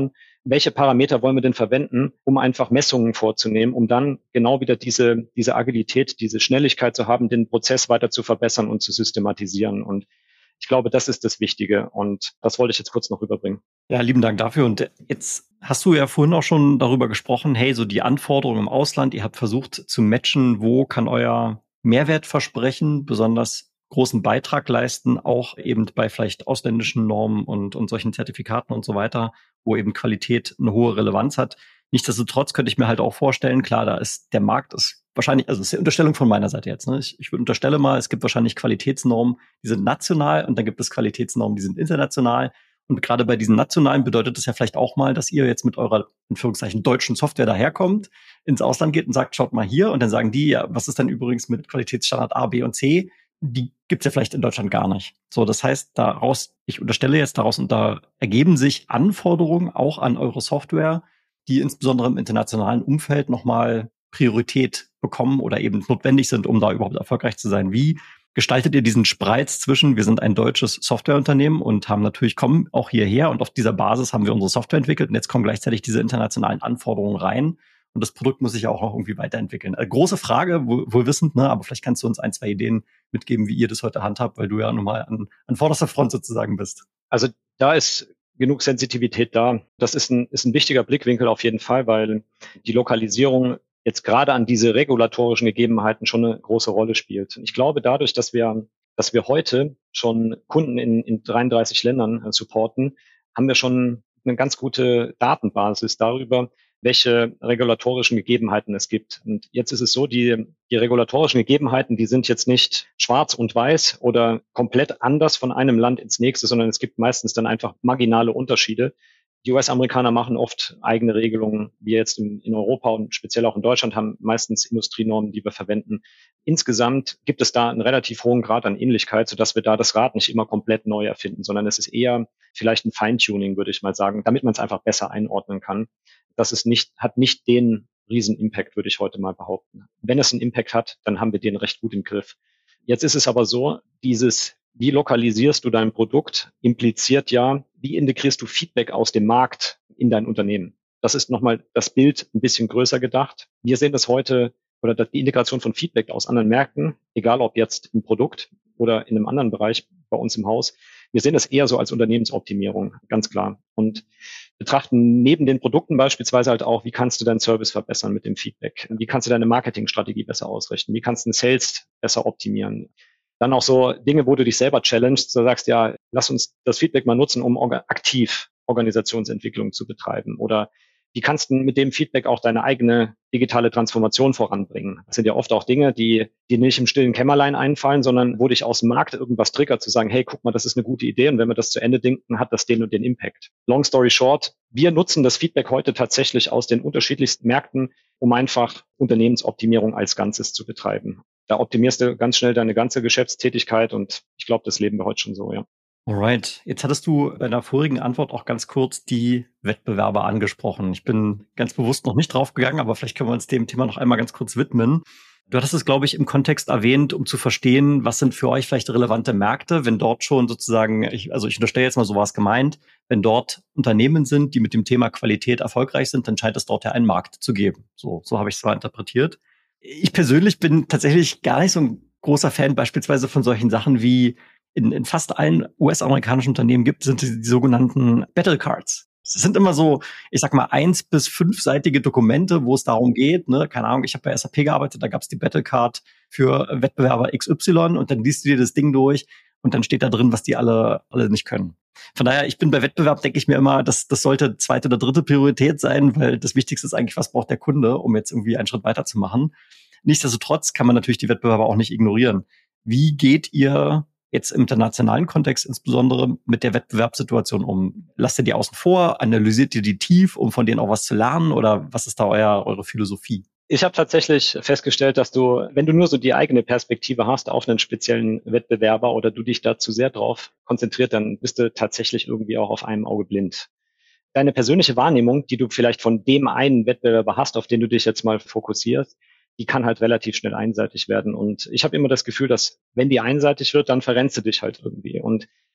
welche Parameter wollen wir denn verwenden, um einfach Messungen vorzunehmen, um dann genau wieder diese, diese Agilität, diese Schnelligkeit zu haben, den Prozess weiter zu verbessern und zu systematisieren. Und ich glaube, das ist das Wichtige. Und das wollte ich jetzt kurz noch rüberbringen. Ja, lieben Dank dafür. Und jetzt hast du ja vorhin auch schon darüber gesprochen, hey, so die Anforderungen im Ausland, ihr habt versucht zu matchen, wo kann euer Mehrwertversprechen besonders großen Beitrag leisten, auch eben bei vielleicht ausländischen Normen und, und solchen Zertifikaten und so weiter, wo eben Qualität eine hohe Relevanz hat. Nichtsdestotrotz könnte ich mir halt auch vorstellen, klar, da ist der Markt ist wahrscheinlich, also das ist eine Unterstellung von meiner Seite jetzt, ne? Ich, ich würde unterstelle mal, es gibt wahrscheinlich Qualitätsnormen, die sind national und dann gibt es Qualitätsnormen, die sind international. Und gerade bei diesen nationalen bedeutet das ja vielleicht auch mal, dass ihr jetzt mit eurer, in Anführungszeichen, deutschen Software daherkommt, ins Ausland geht und sagt, schaut mal hier. Und dann sagen die, ja, was ist denn übrigens mit Qualitätsstandard A, B und C? Die gibt's ja vielleicht in Deutschland gar nicht. So, das heißt, daraus, ich unterstelle jetzt daraus, und da ergeben sich Anforderungen auch an eure Software, die insbesondere im internationalen Umfeld nochmal Priorität bekommen oder eben notwendig sind, um da überhaupt erfolgreich zu sein. Wie gestaltet ihr diesen Spreiz zwischen, wir sind ein deutsches Softwareunternehmen und haben natürlich, kommen auch hierher und auf dieser Basis haben wir unsere Software entwickelt und jetzt kommen gleichzeitig diese internationalen Anforderungen rein und das Produkt muss sich ja auch noch irgendwie weiterentwickeln. Also große Frage, wohl, wohl wissend, ne? Aber vielleicht kannst du uns ein, zwei Ideen mitgeben, wie ihr das heute handhabt, weil du ja nun mal an, an vorderster Front sozusagen bist. Also da ist genug Sensitivität da. Das ist ein, ist ein wichtiger Blickwinkel auf jeden Fall, weil die Lokalisierung jetzt gerade an diese regulatorischen Gegebenheiten schon eine große Rolle spielt. Ich glaube, dadurch, dass wir, dass wir heute schon Kunden in, in dreiunddreißig Ländern äh, supporten, haben wir schon eine ganz gute Datenbasis darüber, welche regulatorischen Gegebenheiten es gibt. Und jetzt ist es so, die, die regulatorischen Gegebenheiten, die sind jetzt nicht schwarz und weiß oder komplett anders von einem Land ins nächste, sondern es gibt meistens dann einfach marginale Unterschiede. Die U S-Amerikaner machen oft eigene Regelungen. Wir jetzt in, in Europa und speziell auch in Deutschland haben meistens Industrienormen, die wir verwenden. Insgesamt gibt es da einen relativ hohen Grad an Ähnlichkeit, sodass wir da das Rad nicht immer komplett neu erfinden, sondern es ist eher vielleicht ein Feintuning, würde ich mal sagen, damit man es einfach besser einordnen kann. Das ist nicht, hat nicht den riesen Impact, würde ich heute mal behaupten. Wenn es einen Impact hat, dann haben wir den recht gut im Griff. Jetzt ist es aber so, dieses wie lokalisierst du dein Produkt, impliziert ja, wie integrierst du Feedback aus dem Markt in dein Unternehmen. Das ist nochmal das Bild ein bisschen größer gedacht. Wir sehen das heute, oder die Integration von Feedback aus anderen Märkten, egal ob jetzt im Produkt oder in einem anderen Bereich bei uns im Haus, wir sehen das eher so als Unternehmensoptimierung, ganz klar. Und betrachten neben den Produkten beispielsweise halt auch, wie kannst du deinen Service verbessern mit dem Feedback? Wie kannst du deine Marketingstrategie besser ausrichten? Wie kannst du den Sales besser optimieren? Dann auch so Dinge, wo du dich selber challengest, du sagst, ja, lass uns das Feedback mal nutzen, um orga- aktiv Organisationsentwicklung zu betreiben. Oder wie kannst du mit dem Feedback auch deine eigene digitale Transformation voranbringen? Das sind ja oft auch Dinge, die, die nicht im stillen Kämmerlein einfallen, sondern wo dich aus dem Markt irgendwas triggert, zu sagen, hey, guck mal, das ist eine gute Idee und wenn wir das zu Ende denken, hat das den und den Impact. Long story short, wir nutzen das Feedback heute tatsächlich aus den unterschiedlichsten Märkten, um einfach Unternehmensoptimierung als Ganzes zu betreiben. Da optimierst du ganz schnell deine ganze Geschäftstätigkeit und ich glaube, das leben wir heute schon so, ja. Alright. Jetzt hattest du bei der vorigen Antwort auch ganz kurz die Wettbewerber angesprochen. Ich bin ganz bewusst noch nicht drauf gegangen, aber vielleicht können wir uns dem Thema noch einmal ganz kurz widmen. Du hattest es, glaube ich, im Kontext erwähnt, um zu verstehen, was sind für euch vielleicht relevante Märkte, wenn dort schon sozusagen, ich, also ich unterstelle jetzt mal sowas gemeint, wenn dort Unternehmen sind, die mit dem Thema Qualität erfolgreich sind, dann scheint es dort ja einen Markt zu geben. So, so habe ich es zwar interpretiert. Ich persönlich bin tatsächlich gar nicht so ein großer Fan beispielsweise von solchen Sachen wie in, in fast allen U S-amerikanischen Unternehmen gibt, sind die, die sogenannten Battle Cards. Es sind immer so, ich sag mal, eins- bis fünfseitige Dokumente, wo es darum geht, ne, keine Ahnung, ich habe bei S A P gearbeitet, da gab es die Battle Card für Wettbewerber X Y und dann liest du dir das Ding durch und dann steht da drin, was die alle alle nicht können. Von daher, ich bin bei Wettbewerb, denke ich mir immer, das, das sollte zweite oder dritte Priorität sein, weil das Wichtigste ist eigentlich, was braucht der Kunde, um jetzt irgendwie einen Schritt weiter zu machen. Nichtsdestotrotz kann man natürlich die Wettbewerber auch nicht ignorieren. Wie geht ihr jetzt im internationalen Kontext insbesondere mit der Wettbewerbssituation um? Lasst ihr die außen vor? Analysiert ihr die tief, um von denen auch was zu lernen? Oder was ist da euer, eure Philosophie? Ich habe tatsächlich festgestellt, dass du, wenn du nur so die eigene Perspektive hast auf einen speziellen Wettbewerber oder du dich da zu sehr drauf konzentriert, dann bist du tatsächlich irgendwie auch auf einem Auge blind. Deine persönliche Wahrnehmung, die du vielleicht von dem einen Wettbewerber hast, auf den du dich jetzt mal fokussierst, die kann halt relativ schnell einseitig werden. Und ich habe immer das Gefühl, dass wenn die einseitig wird, dann verrennst du dich halt irgendwie. Und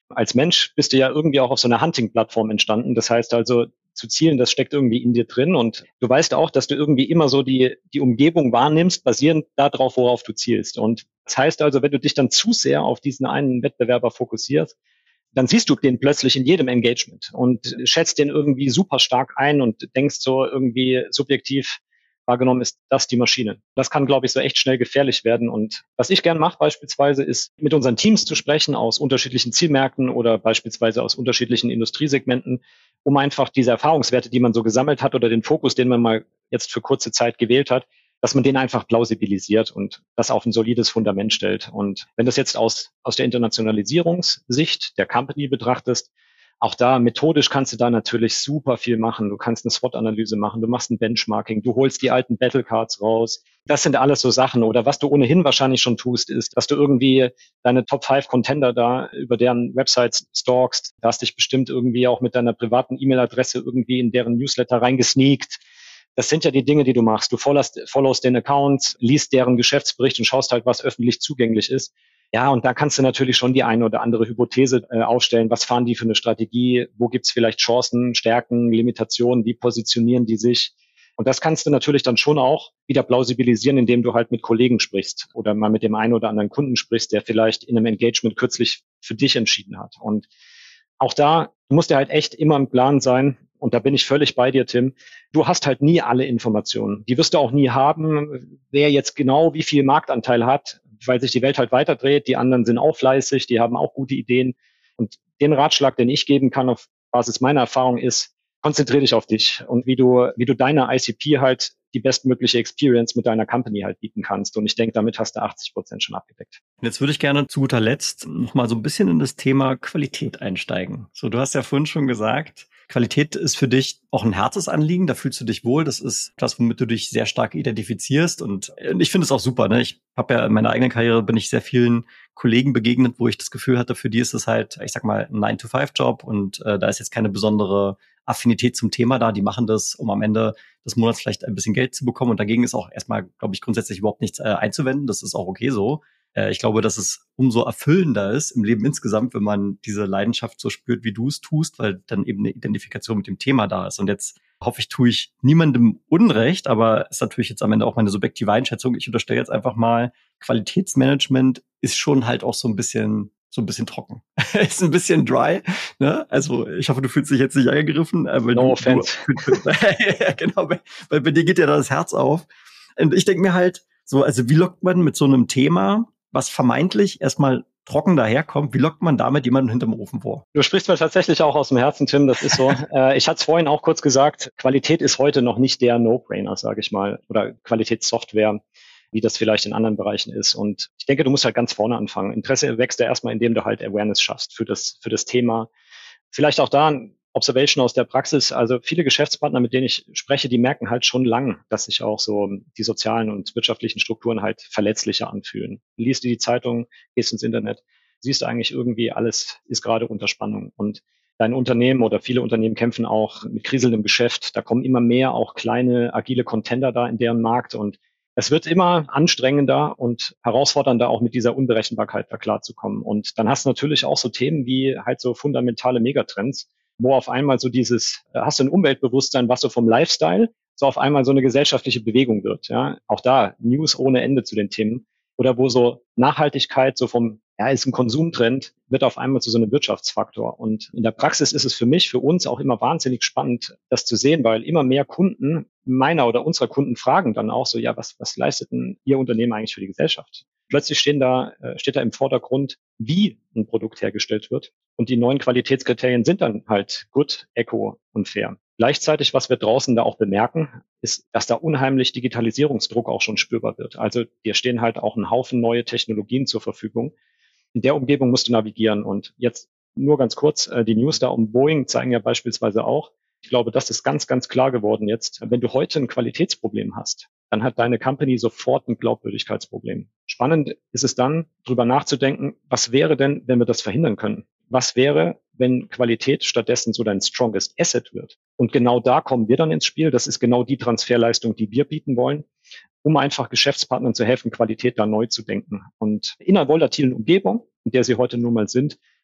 Als Mensch bist du ja irgendwie auch auf so einer Hunting-Plattform entstanden. Das heißt also, zu zielen, das steckt irgendwie in dir drin und du weißt auch, dass du irgendwie immer so die, die Umgebung wahrnimmst, basierend darauf, worauf du zielst. Und das heißt also, wenn du dich dann zu sehr auf diesen einen Wettbewerber fokussierst, dann siehst du den plötzlich in jedem Engagement und schätzt den irgendwie super stark ein und denkst so irgendwie subjektiv wahrgenommen, ist das die Maschine. Das kann, glaube ich, so echt schnell gefährlich werden. Und was ich gern mache beispielsweise, ist mit unseren Teams zu sprechen aus unterschiedlichen Zielmärkten oder beispielsweise aus unterschiedlichen Industriesegmenten, um einfach diese Erfahrungswerte, die man so gesammelt hat oder den Fokus, den man mal jetzt für kurze Zeit gewählt hat, dass man den einfach plausibilisiert und das auf ein solides Fundament stellt. Und wenn das jetzt aus, aus der Internationalisierungssicht der Company betrachtest, auch da methodisch kannst du da natürlich super viel machen. Du kannst eine SWOT-Analyse machen, du machst ein Benchmarking, du holst die alten Battlecards raus. Das sind alles so Sachen. Oder was du ohnehin wahrscheinlich schon tust, ist, dass du irgendwie deine Top fünf Contender da über deren Websites stalkst. Da hast dich bestimmt irgendwie auch mit deiner privaten E-Mail-Adresse irgendwie in deren Newsletter reingesneakt. Das sind ja die Dinge, die du machst. Du followst, followst den Account, liest deren Geschäftsbericht und schaust halt, was öffentlich zugänglich ist. Ja, und da kannst du natürlich schon die eine oder andere Hypothese äh, aufstellen. Was fahren die für eine Strategie? Wo gibt's vielleicht Chancen, Stärken, Limitationen? Wie positionieren die sich? Und das kannst du natürlich dann schon auch wieder plausibilisieren, indem du halt mit Kollegen sprichst oder mal mit dem einen oder anderen Kunden sprichst, der vielleicht in einem Engagement kürzlich für dich entschieden hat. Und auch da, du musst dir halt echt immer im Plan sein. Und da bin ich völlig bei dir, Tim. Du hast halt nie alle Informationen. Die wirst du auch nie haben, wer jetzt genau wie viel Marktanteil hat, weil sich die Welt halt weiterdreht. Die anderen sind auch fleißig, die haben auch gute Ideen. Und den Ratschlag, den ich geben kann auf Basis meiner Erfahrung ist, konzentriere dich auf dich und wie du, wie du deiner I C P halt die bestmögliche Experience mit deiner Company halt bieten kannst. Und ich denke, damit hast du achtzig Prozent schon abgedeckt. Und jetzt würde ich gerne zu guter Letzt noch mal so ein bisschen in das Thema Qualität einsteigen. So, du hast ja vorhin schon gesagt, Qualität ist für dich auch ein Herzensanliegen, da fühlst du dich wohl, das ist das, womit du dich sehr stark identifizierst und ich finde es auch super, ne? Ich habe ja in meiner eigenen Karriere bin ich sehr vielen Kollegen begegnet, wo ich das Gefühl hatte, für die ist es halt, ich sag mal, ein nine to five Job und äh, da ist jetzt keine besondere Affinität zum Thema da, die machen das, um am Ende des Monats vielleicht ein bisschen Geld zu bekommen und dagegen ist auch erstmal, glaube ich, grundsätzlich überhaupt nichts äh, einzuwenden, das ist auch okay so. Ich glaube, dass es umso erfüllender ist im Leben insgesamt, wenn man diese Leidenschaft so spürt, wie du es tust, weil dann eben eine Identifikation mit dem Thema da ist. Und jetzt hoffe ich, tue ich niemandem Unrecht, aber ist natürlich jetzt am Ende auch meine subjektive Einschätzung. Ich unterstelle jetzt einfach mal, Qualitätsmanagement ist schon halt auch so ein bisschen so ein bisschen trocken. Ist ein bisschen dry, ne? Also ich hoffe, du fühlst dich jetzt nicht angegriffen. Aber no du, offense. Du, ja, genau, weil, weil bei dir geht ja da das Herz auf. Und ich denke mir halt so, also wie lockt man mit so einem Thema, was vermeintlich erstmal trocken daherkommt, wie lockt man damit jemanden hinterm Ofen vor? Du sprichst mir tatsächlich auch aus dem Herzen, Tim, das ist so. äh, ich hatte es vorhin auch kurz gesagt, Qualität ist heute noch nicht der No-Brainer, sage ich mal, oder Qualitätssoftware, wie das vielleicht in anderen Bereichen ist. Und ich denke, du musst halt ganz vorne anfangen. Interesse wächst ja erstmal, indem du halt Awareness schaffst für das, für das Thema. Vielleicht auch da ein Observation aus der Praxis. Also viele Geschäftspartner, mit denen ich spreche, die merken halt schon lang, dass sich auch so die sozialen und wirtschaftlichen Strukturen halt verletzlicher anfühlen. Liest du die Zeitung, gehst ins Internet, siehst du eigentlich irgendwie, alles ist gerade unter Spannung. Und dein Unternehmen oder viele Unternehmen kämpfen auch mit kriselndem Geschäft. Da kommen immer mehr auch kleine, agile Contender da in deren Markt. Und es wird immer anstrengender und herausfordernder, auch mit dieser Unberechenbarkeit da klarzukommen. Und dann hast du natürlich auch so Themen wie halt so fundamentale Megatrends, wo auf einmal so dieses, hast du ein Umweltbewusstsein, was so vom Lifestyle so auf einmal so eine gesellschaftliche Bewegung wird. Ja, auch da News ohne Ende zu den Themen. Oder wo so Nachhaltigkeit so vom, ja, ist ein Konsumtrend, wird auf einmal zu so einem Wirtschaftsfaktor. Und in der Praxis ist es für mich, für uns auch immer wahnsinnig spannend, das zu sehen, weil immer mehr Kunden, meiner oder unserer Kunden, fragen dann auch so, ja, was, was leistet denn Ihr Unternehmen eigentlich für die Gesellschaft? Plötzlich stehen da, steht da im Vordergrund, wie ein Produkt hergestellt wird. Und die neuen Qualitätskriterien sind dann halt good, eco und fair. Gleichzeitig, was wir draußen da auch bemerken, ist, dass da unheimlich Digitalisierungsdruck auch schon spürbar wird. Also dir stehen halt auch ein Haufen neue Technologien zur Verfügung. In der Umgebung musst du navigieren. Und jetzt nur ganz kurz, die News da um Boeing zeigen ja beispielsweise auch, ich glaube, das ist ganz, ganz klar geworden jetzt. Wenn du heute ein Qualitätsproblem hast, dann hat deine Company sofort ein Glaubwürdigkeitsproblem. Spannend ist es dann, drüber nachzudenken, was wäre denn, wenn wir das verhindern können? Was wäre, wenn Qualität stattdessen so dein strongest asset wird? Und genau da kommen wir dann ins Spiel. Das ist genau die Transferleistung, die wir bieten wollen, um einfach Geschäftspartnern zu helfen, Qualität da neu zu denken. Und in einer volatilen Umgebung, in der sie heute nun mal sind,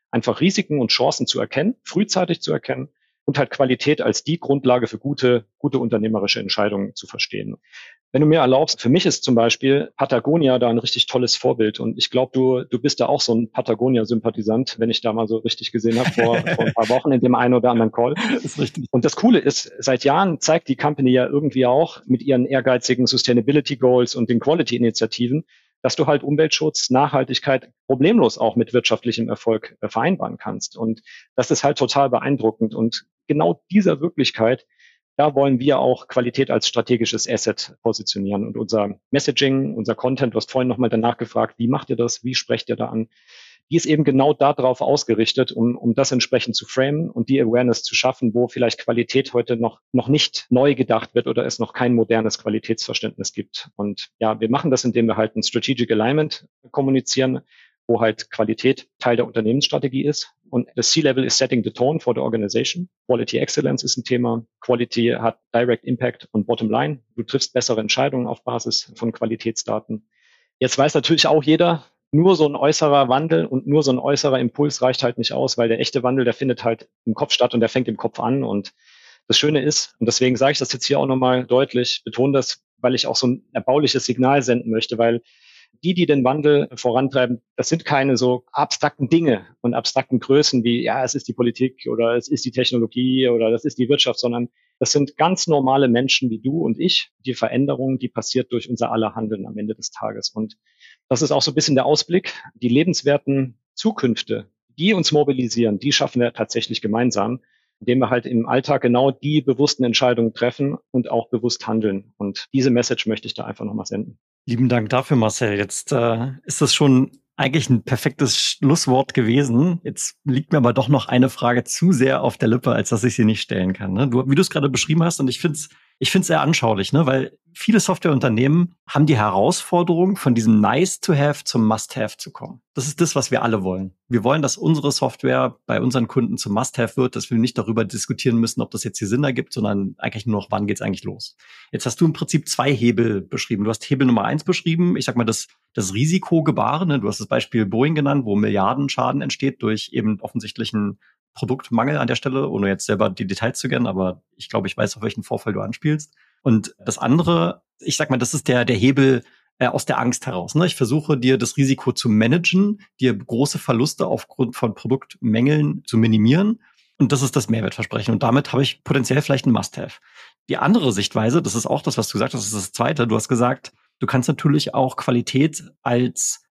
einfach Risiken und Chancen zu erkennen, frühzeitig zu erkennen und halt Qualität als die Grundlage für gute, gute unternehmerische Entscheidungen zu verstehen. Wenn du mir erlaubst, für mich ist zum Beispiel Patagonia da ein richtig tolles Vorbild. Und ich glaube, du, du bist da auch so ein Patagonia-Sympathisant, wenn ich da mal so richtig gesehen habe, vor, vor ein paar Wochen in dem einen oder anderen Call. Das ist richtig. Und das Coole ist, seit Jahren zeigt die Company ja irgendwie auch mit ihren ehrgeizigen Sustainability Goals und den Quality-Initiativen, dass du halt Umweltschutz, Nachhaltigkeit problemlos auch mit wirtschaftlichem Erfolg äh, vereinbaren kannst. Und das ist halt total beeindruckend. Und genau dieser Wirklichkeit, da wollen wir auch Qualität als strategisches Asset positionieren. Und unser Messaging, unser Content, du hast vorhin nochmal danach gefragt, wie macht ihr das, wie sprecht ihr da an? Die ist eben genau darauf ausgerichtet, um, um das entsprechend zu framen und die Awareness zu schaffen, wo vielleicht Qualität heute noch, noch nicht neu gedacht wird oder es noch kein modernes Qualitätsverständnis gibt. Und ja, wir machen das, indem wir halt ein Strategic Alignment kommunizieren, wo halt Qualität Teil der Unternehmensstrategie ist. Und das C-Level ist setting the tone for the organization. Quality Excellence ist ein Thema. Quality hat Direct Impact on Bottom Line. Du triffst bessere Entscheidungen auf Basis von Qualitätsdaten. Jetzt weiß natürlich auch jeder, nur so ein äußerer Wandel und nur so ein äußerer Impuls reicht halt nicht aus, weil der echte Wandel, der findet halt im Kopf statt und der fängt im Kopf an. Und das Schöne ist, und deswegen sage ich das jetzt hier auch nochmal deutlich, betone das, weil ich auch so ein erbauliches Signal senden möchte, weil die, die den Wandel vorantreiben, das sind keine so abstrakten Dinge und abstrakten Größen wie, ja, es ist die Politik oder es ist die Technologie oder das ist die Wirtschaft, sondern das sind ganz normale Menschen wie du und ich. Die Veränderung, die passiert durch unser aller Handeln am Ende des Tages. Und das ist auch so ein bisschen der Ausblick. Die lebenswerten Zukünfte, die uns mobilisieren, die schaffen wir tatsächlich gemeinsam, indem wir halt im Alltag genau die bewussten Entscheidungen treffen und auch bewusst handeln. Und diese Message möchte ich da einfach nochmal senden. Lieben Dank dafür, Marcel. Jetzt äh, ist das schon eigentlich ein perfektes Schlusswort gewesen. Jetzt liegt mir aber doch noch eine Frage zu sehr auf der Lippe, als dass ich sie nicht stellen kann. Ne? Du, wie du es gerade beschrieben hast, und ich finde es ich find's sehr anschaulich, ne? Weil viele Softwareunternehmen haben die Herausforderung, von diesem Nice-to-have zum Must-have zu kommen. Das ist das, was wir alle wollen. Wir wollen, dass unsere Software bei unseren Kunden zum Must-have wird, dass wir nicht darüber diskutieren müssen, ob das jetzt hier Sinn ergibt, sondern eigentlich nur noch, wann geht's eigentlich los. Jetzt hast du im Prinzip zwei Hebel beschrieben. Du hast Hebel Nummer eins beschrieben, ich sag mal, das, das Risikogebaren. Ne? Du hast das Beispiel Boeing genannt, wo Milliardenschaden entsteht durch eben offensichtlichen Produktmangel an der Stelle, ohne jetzt selber die Details zu kennen, aber ich glaube, ich weiß, auf welchen Vorfall du anspielst. Und das andere, ich sag mal, das ist der der Hebel äh, aus der Angst heraus. Ne? Ich versuche dir das Risiko zu managen, dir große Verluste aufgrund von Produktmängeln zu minimieren. Und das ist das Mehrwertversprechen. Und damit habe ich potenziell vielleicht ein Must-have. Die andere Sichtweise, das ist auch das, was du gesagt hast, das ist das Zweite. Du hast gesagt, du kannst natürlich auch Qualität als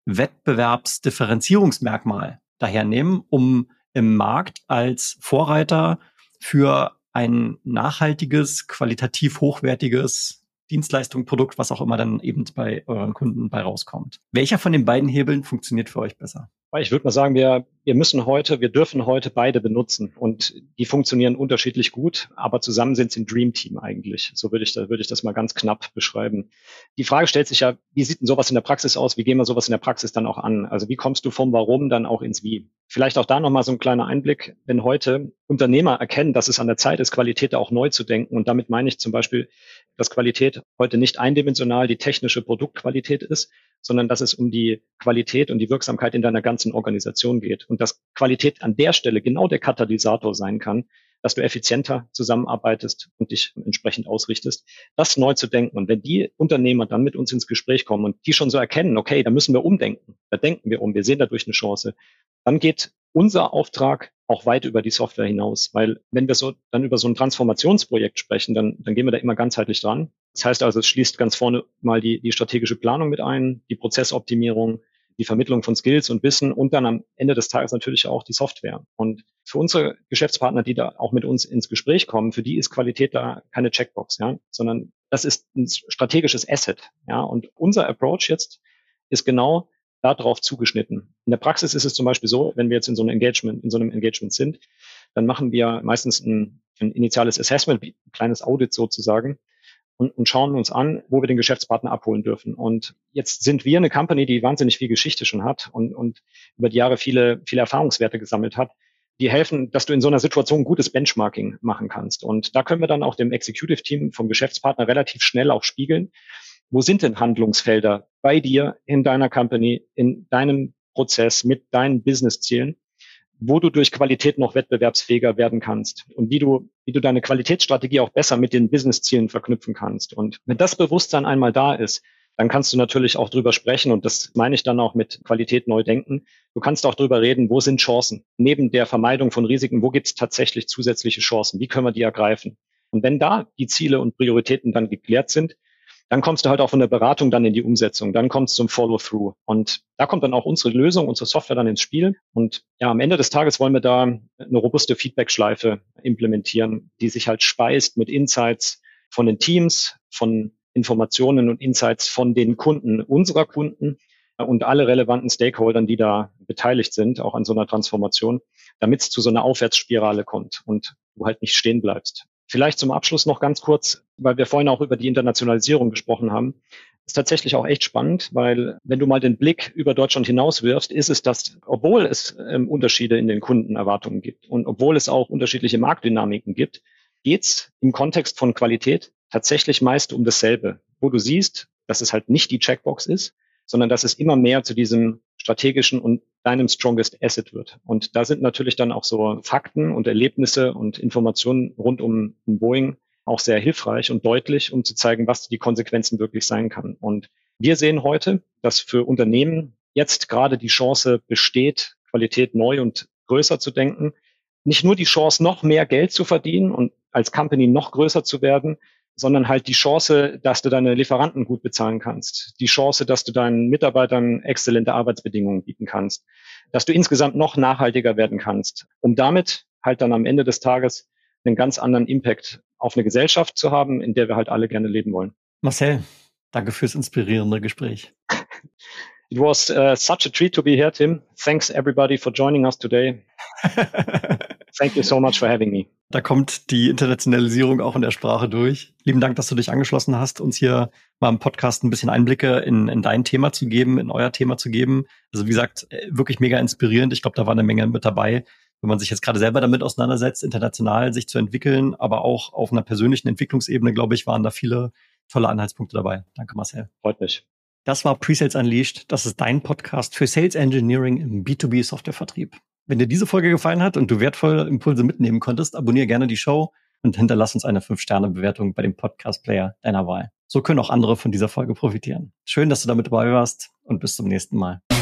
Wettbewerbsdifferenzierungsmerkmal dahernehmen, um im Markt als Vorreiter für ein nachhaltiges, qualitativ hochwertiges Dienstleistung, Produkt, was auch immer dann eben bei euren Kunden bei rauskommt. Welcher von den beiden Hebeln funktioniert für euch besser? Ich würde mal sagen, wir, wir müssen heute, wir dürfen heute beide benutzen und die funktionieren unterschiedlich gut, aber zusammen sind sie ein Dream Team eigentlich. So würde ich, da würde ich das mal ganz knapp beschreiben. Die Frage stellt sich ja, wie sieht denn sowas in der Praxis aus? Wie gehen wir sowas in der Praxis dann auch an? Also wie kommst du vom Warum dann auch ins Wie? Vielleicht auch da nochmal so ein kleiner Einblick, wenn heute Unternehmer erkennen, dass es an der Zeit ist, Qualität auch neu zu denken. Und damit meine ich zum Beispiel, dass Qualität heute nicht eindimensional die technische Produktqualität ist, sondern dass es um die Qualität und die Wirksamkeit in deiner ganzen Organisation geht. Und dass Qualität an der Stelle genau der Katalysator sein kann, dass du effizienter zusammenarbeitest und dich entsprechend ausrichtest, das neu zu denken. Und wenn die Unternehmer dann mit uns ins Gespräch kommen und die schon so erkennen, okay, da müssen wir umdenken, da denken wir um, wir sehen dadurch eine Chance, dann geht unser Auftrag auch weit über die Software hinaus. Weil wenn wir so dann über so ein Transformationsprojekt sprechen, dann, dann gehen wir da immer ganzheitlich dran. Das heißt also, es schließt ganz vorne mal die, die strategische Planung mit ein, die Prozessoptimierung, die Vermittlung von Skills und Wissen und dann am Ende des Tages natürlich auch die Software. Und für unsere Geschäftspartner, die da auch mit uns ins Gespräch kommen, für die ist Qualität da keine Checkbox, ja, sondern das ist ein strategisches Asset, ja. Und unser Approach jetzt ist genau darauf zugeschnitten. In der Praxis ist es zum Beispiel so, wenn wir jetzt in so einem Engagement, in so einem Engagement sind, dann machen wir meistens ein, ein initiales Assessment, ein kleines Audit sozusagen, und, und schauen uns an, wo wir den Geschäftspartner abholen dürfen. Und jetzt sind wir eine Company, die wahnsinnig viel Geschichte schon hat und, und über die Jahre viele, viele Erfahrungswerte gesammelt hat, die helfen, dass du in so einer Situation ein gutes Benchmarking machen kannst. Und da können wir dann auch dem Executive Team vom Geschäftspartner relativ schnell auch spiegeln, wo sind denn Handlungsfelder bei dir, in deiner Company, in deinem Prozess, mit deinen Business-Zielen, wo du durch Qualität noch wettbewerbsfähiger werden kannst und wie du, wie du deine Qualitätsstrategie auch besser mit den Businesszielen verknüpfen kannst. Und wenn das Bewusstsein einmal da ist, dann kannst du natürlich auch drüber sprechen, und das meine ich dann auch mit Qualität neu denken. Du kannst auch drüber reden, wo sind Chancen? Neben der Vermeidung von Risiken, wo gibt es tatsächlich zusätzliche Chancen? Wie können wir die ergreifen? Und wenn da die Ziele und Prioritäten dann geklärt sind, dann kommst du halt auch von der Beratung dann in die Umsetzung, dann kommst du zum Follow-through. Und da kommt dann auch unsere Lösung, unsere Software dann ins Spiel. Und ja, am Ende des Tages wollen wir da eine robuste Feedback-Schleife implementieren, die sich halt speist mit Insights von den Teams, von Informationen und Insights von den Kunden unserer Kunden und alle relevanten Stakeholdern, die da beteiligt sind, auch an so einer Transformation, damit es zu so einer Aufwärtsspirale kommt und du halt nicht stehen bleibst. Vielleicht zum Abschluss noch ganz kurz, weil wir vorhin auch über die Internationalisierung gesprochen haben. Ist tatsächlich auch echt spannend, weil wenn du mal den Blick über Deutschland hinaus wirfst, ist es, dass, obwohl es ähm, Unterschiede in den Kundenerwartungen gibt und obwohl es auch unterschiedliche Marktdynamiken gibt, geht's im Kontext von Qualität tatsächlich meist um dasselbe, wo du siehst, dass es halt nicht die Checkbox ist, sondern dass es immer mehr zu diesem strategischen und deinem strongest Asset wird. Und da sind natürlich dann auch so Fakten und Erlebnisse und Informationen rund um Boeing auch sehr hilfreich und deutlich, um zu zeigen, was die Konsequenzen wirklich sein kann. Und wir sehen heute, dass für Unternehmen jetzt gerade die Chance besteht, Qualität neu und größer zu denken. Nicht nur die Chance, noch mehr Geld zu verdienen und als Company noch größer zu werden, sondern halt die Chance, dass du deine Lieferanten gut bezahlen kannst, die Chance, dass du deinen Mitarbeitern exzellente Arbeitsbedingungen bieten kannst, dass du insgesamt noch nachhaltiger werden kannst, um damit halt dann am Ende des Tages einen ganz anderen Impact auf eine Gesellschaft zu haben, in der wir halt alle gerne leben wollen. Marcel, danke fürs inspirierende Gespräch. It was uh, such a treat to be here, Tim. Thanks everybody for joining us today. Thank you so much for having me. Da kommt die Internationalisierung auch in der Sprache durch. Lieben Dank, dass du dich angeschlossen hast, uns hier mal im Podcast ein bisschen Einblicke in, in dein Thema zu geben, in euer Thema zu geben. Also wie gesagt, wirklich mega inspirierend. Ich glaube, da war eine Menge mit dabei, wenn man sich jetzt gerade selber damit auseinandersetzt, international sich zu entwickeln, aber auch auf einer persönlichen Entwicklungsebene, glaube ich, waren da viele tolle Anhaltspunkte dabei. Danke, Marcel. Freut mich. Das war Presales Unleashed. Das ist dein Podcast für Sales Engineering im B zwei B Softwarevertrieb. Wenn dir diese Folge gefallen hat und du wertvolle Impulse mitnehmen konntest, abonniere gerne die Show und hinterlass uns eine fünf Sterne Bewertung bei dem Podcast-Player deiner Wahl. So können auch andere von dieser Folge profitieren. Schön, dass du damit dabei warst und bis zum nächsten Mal.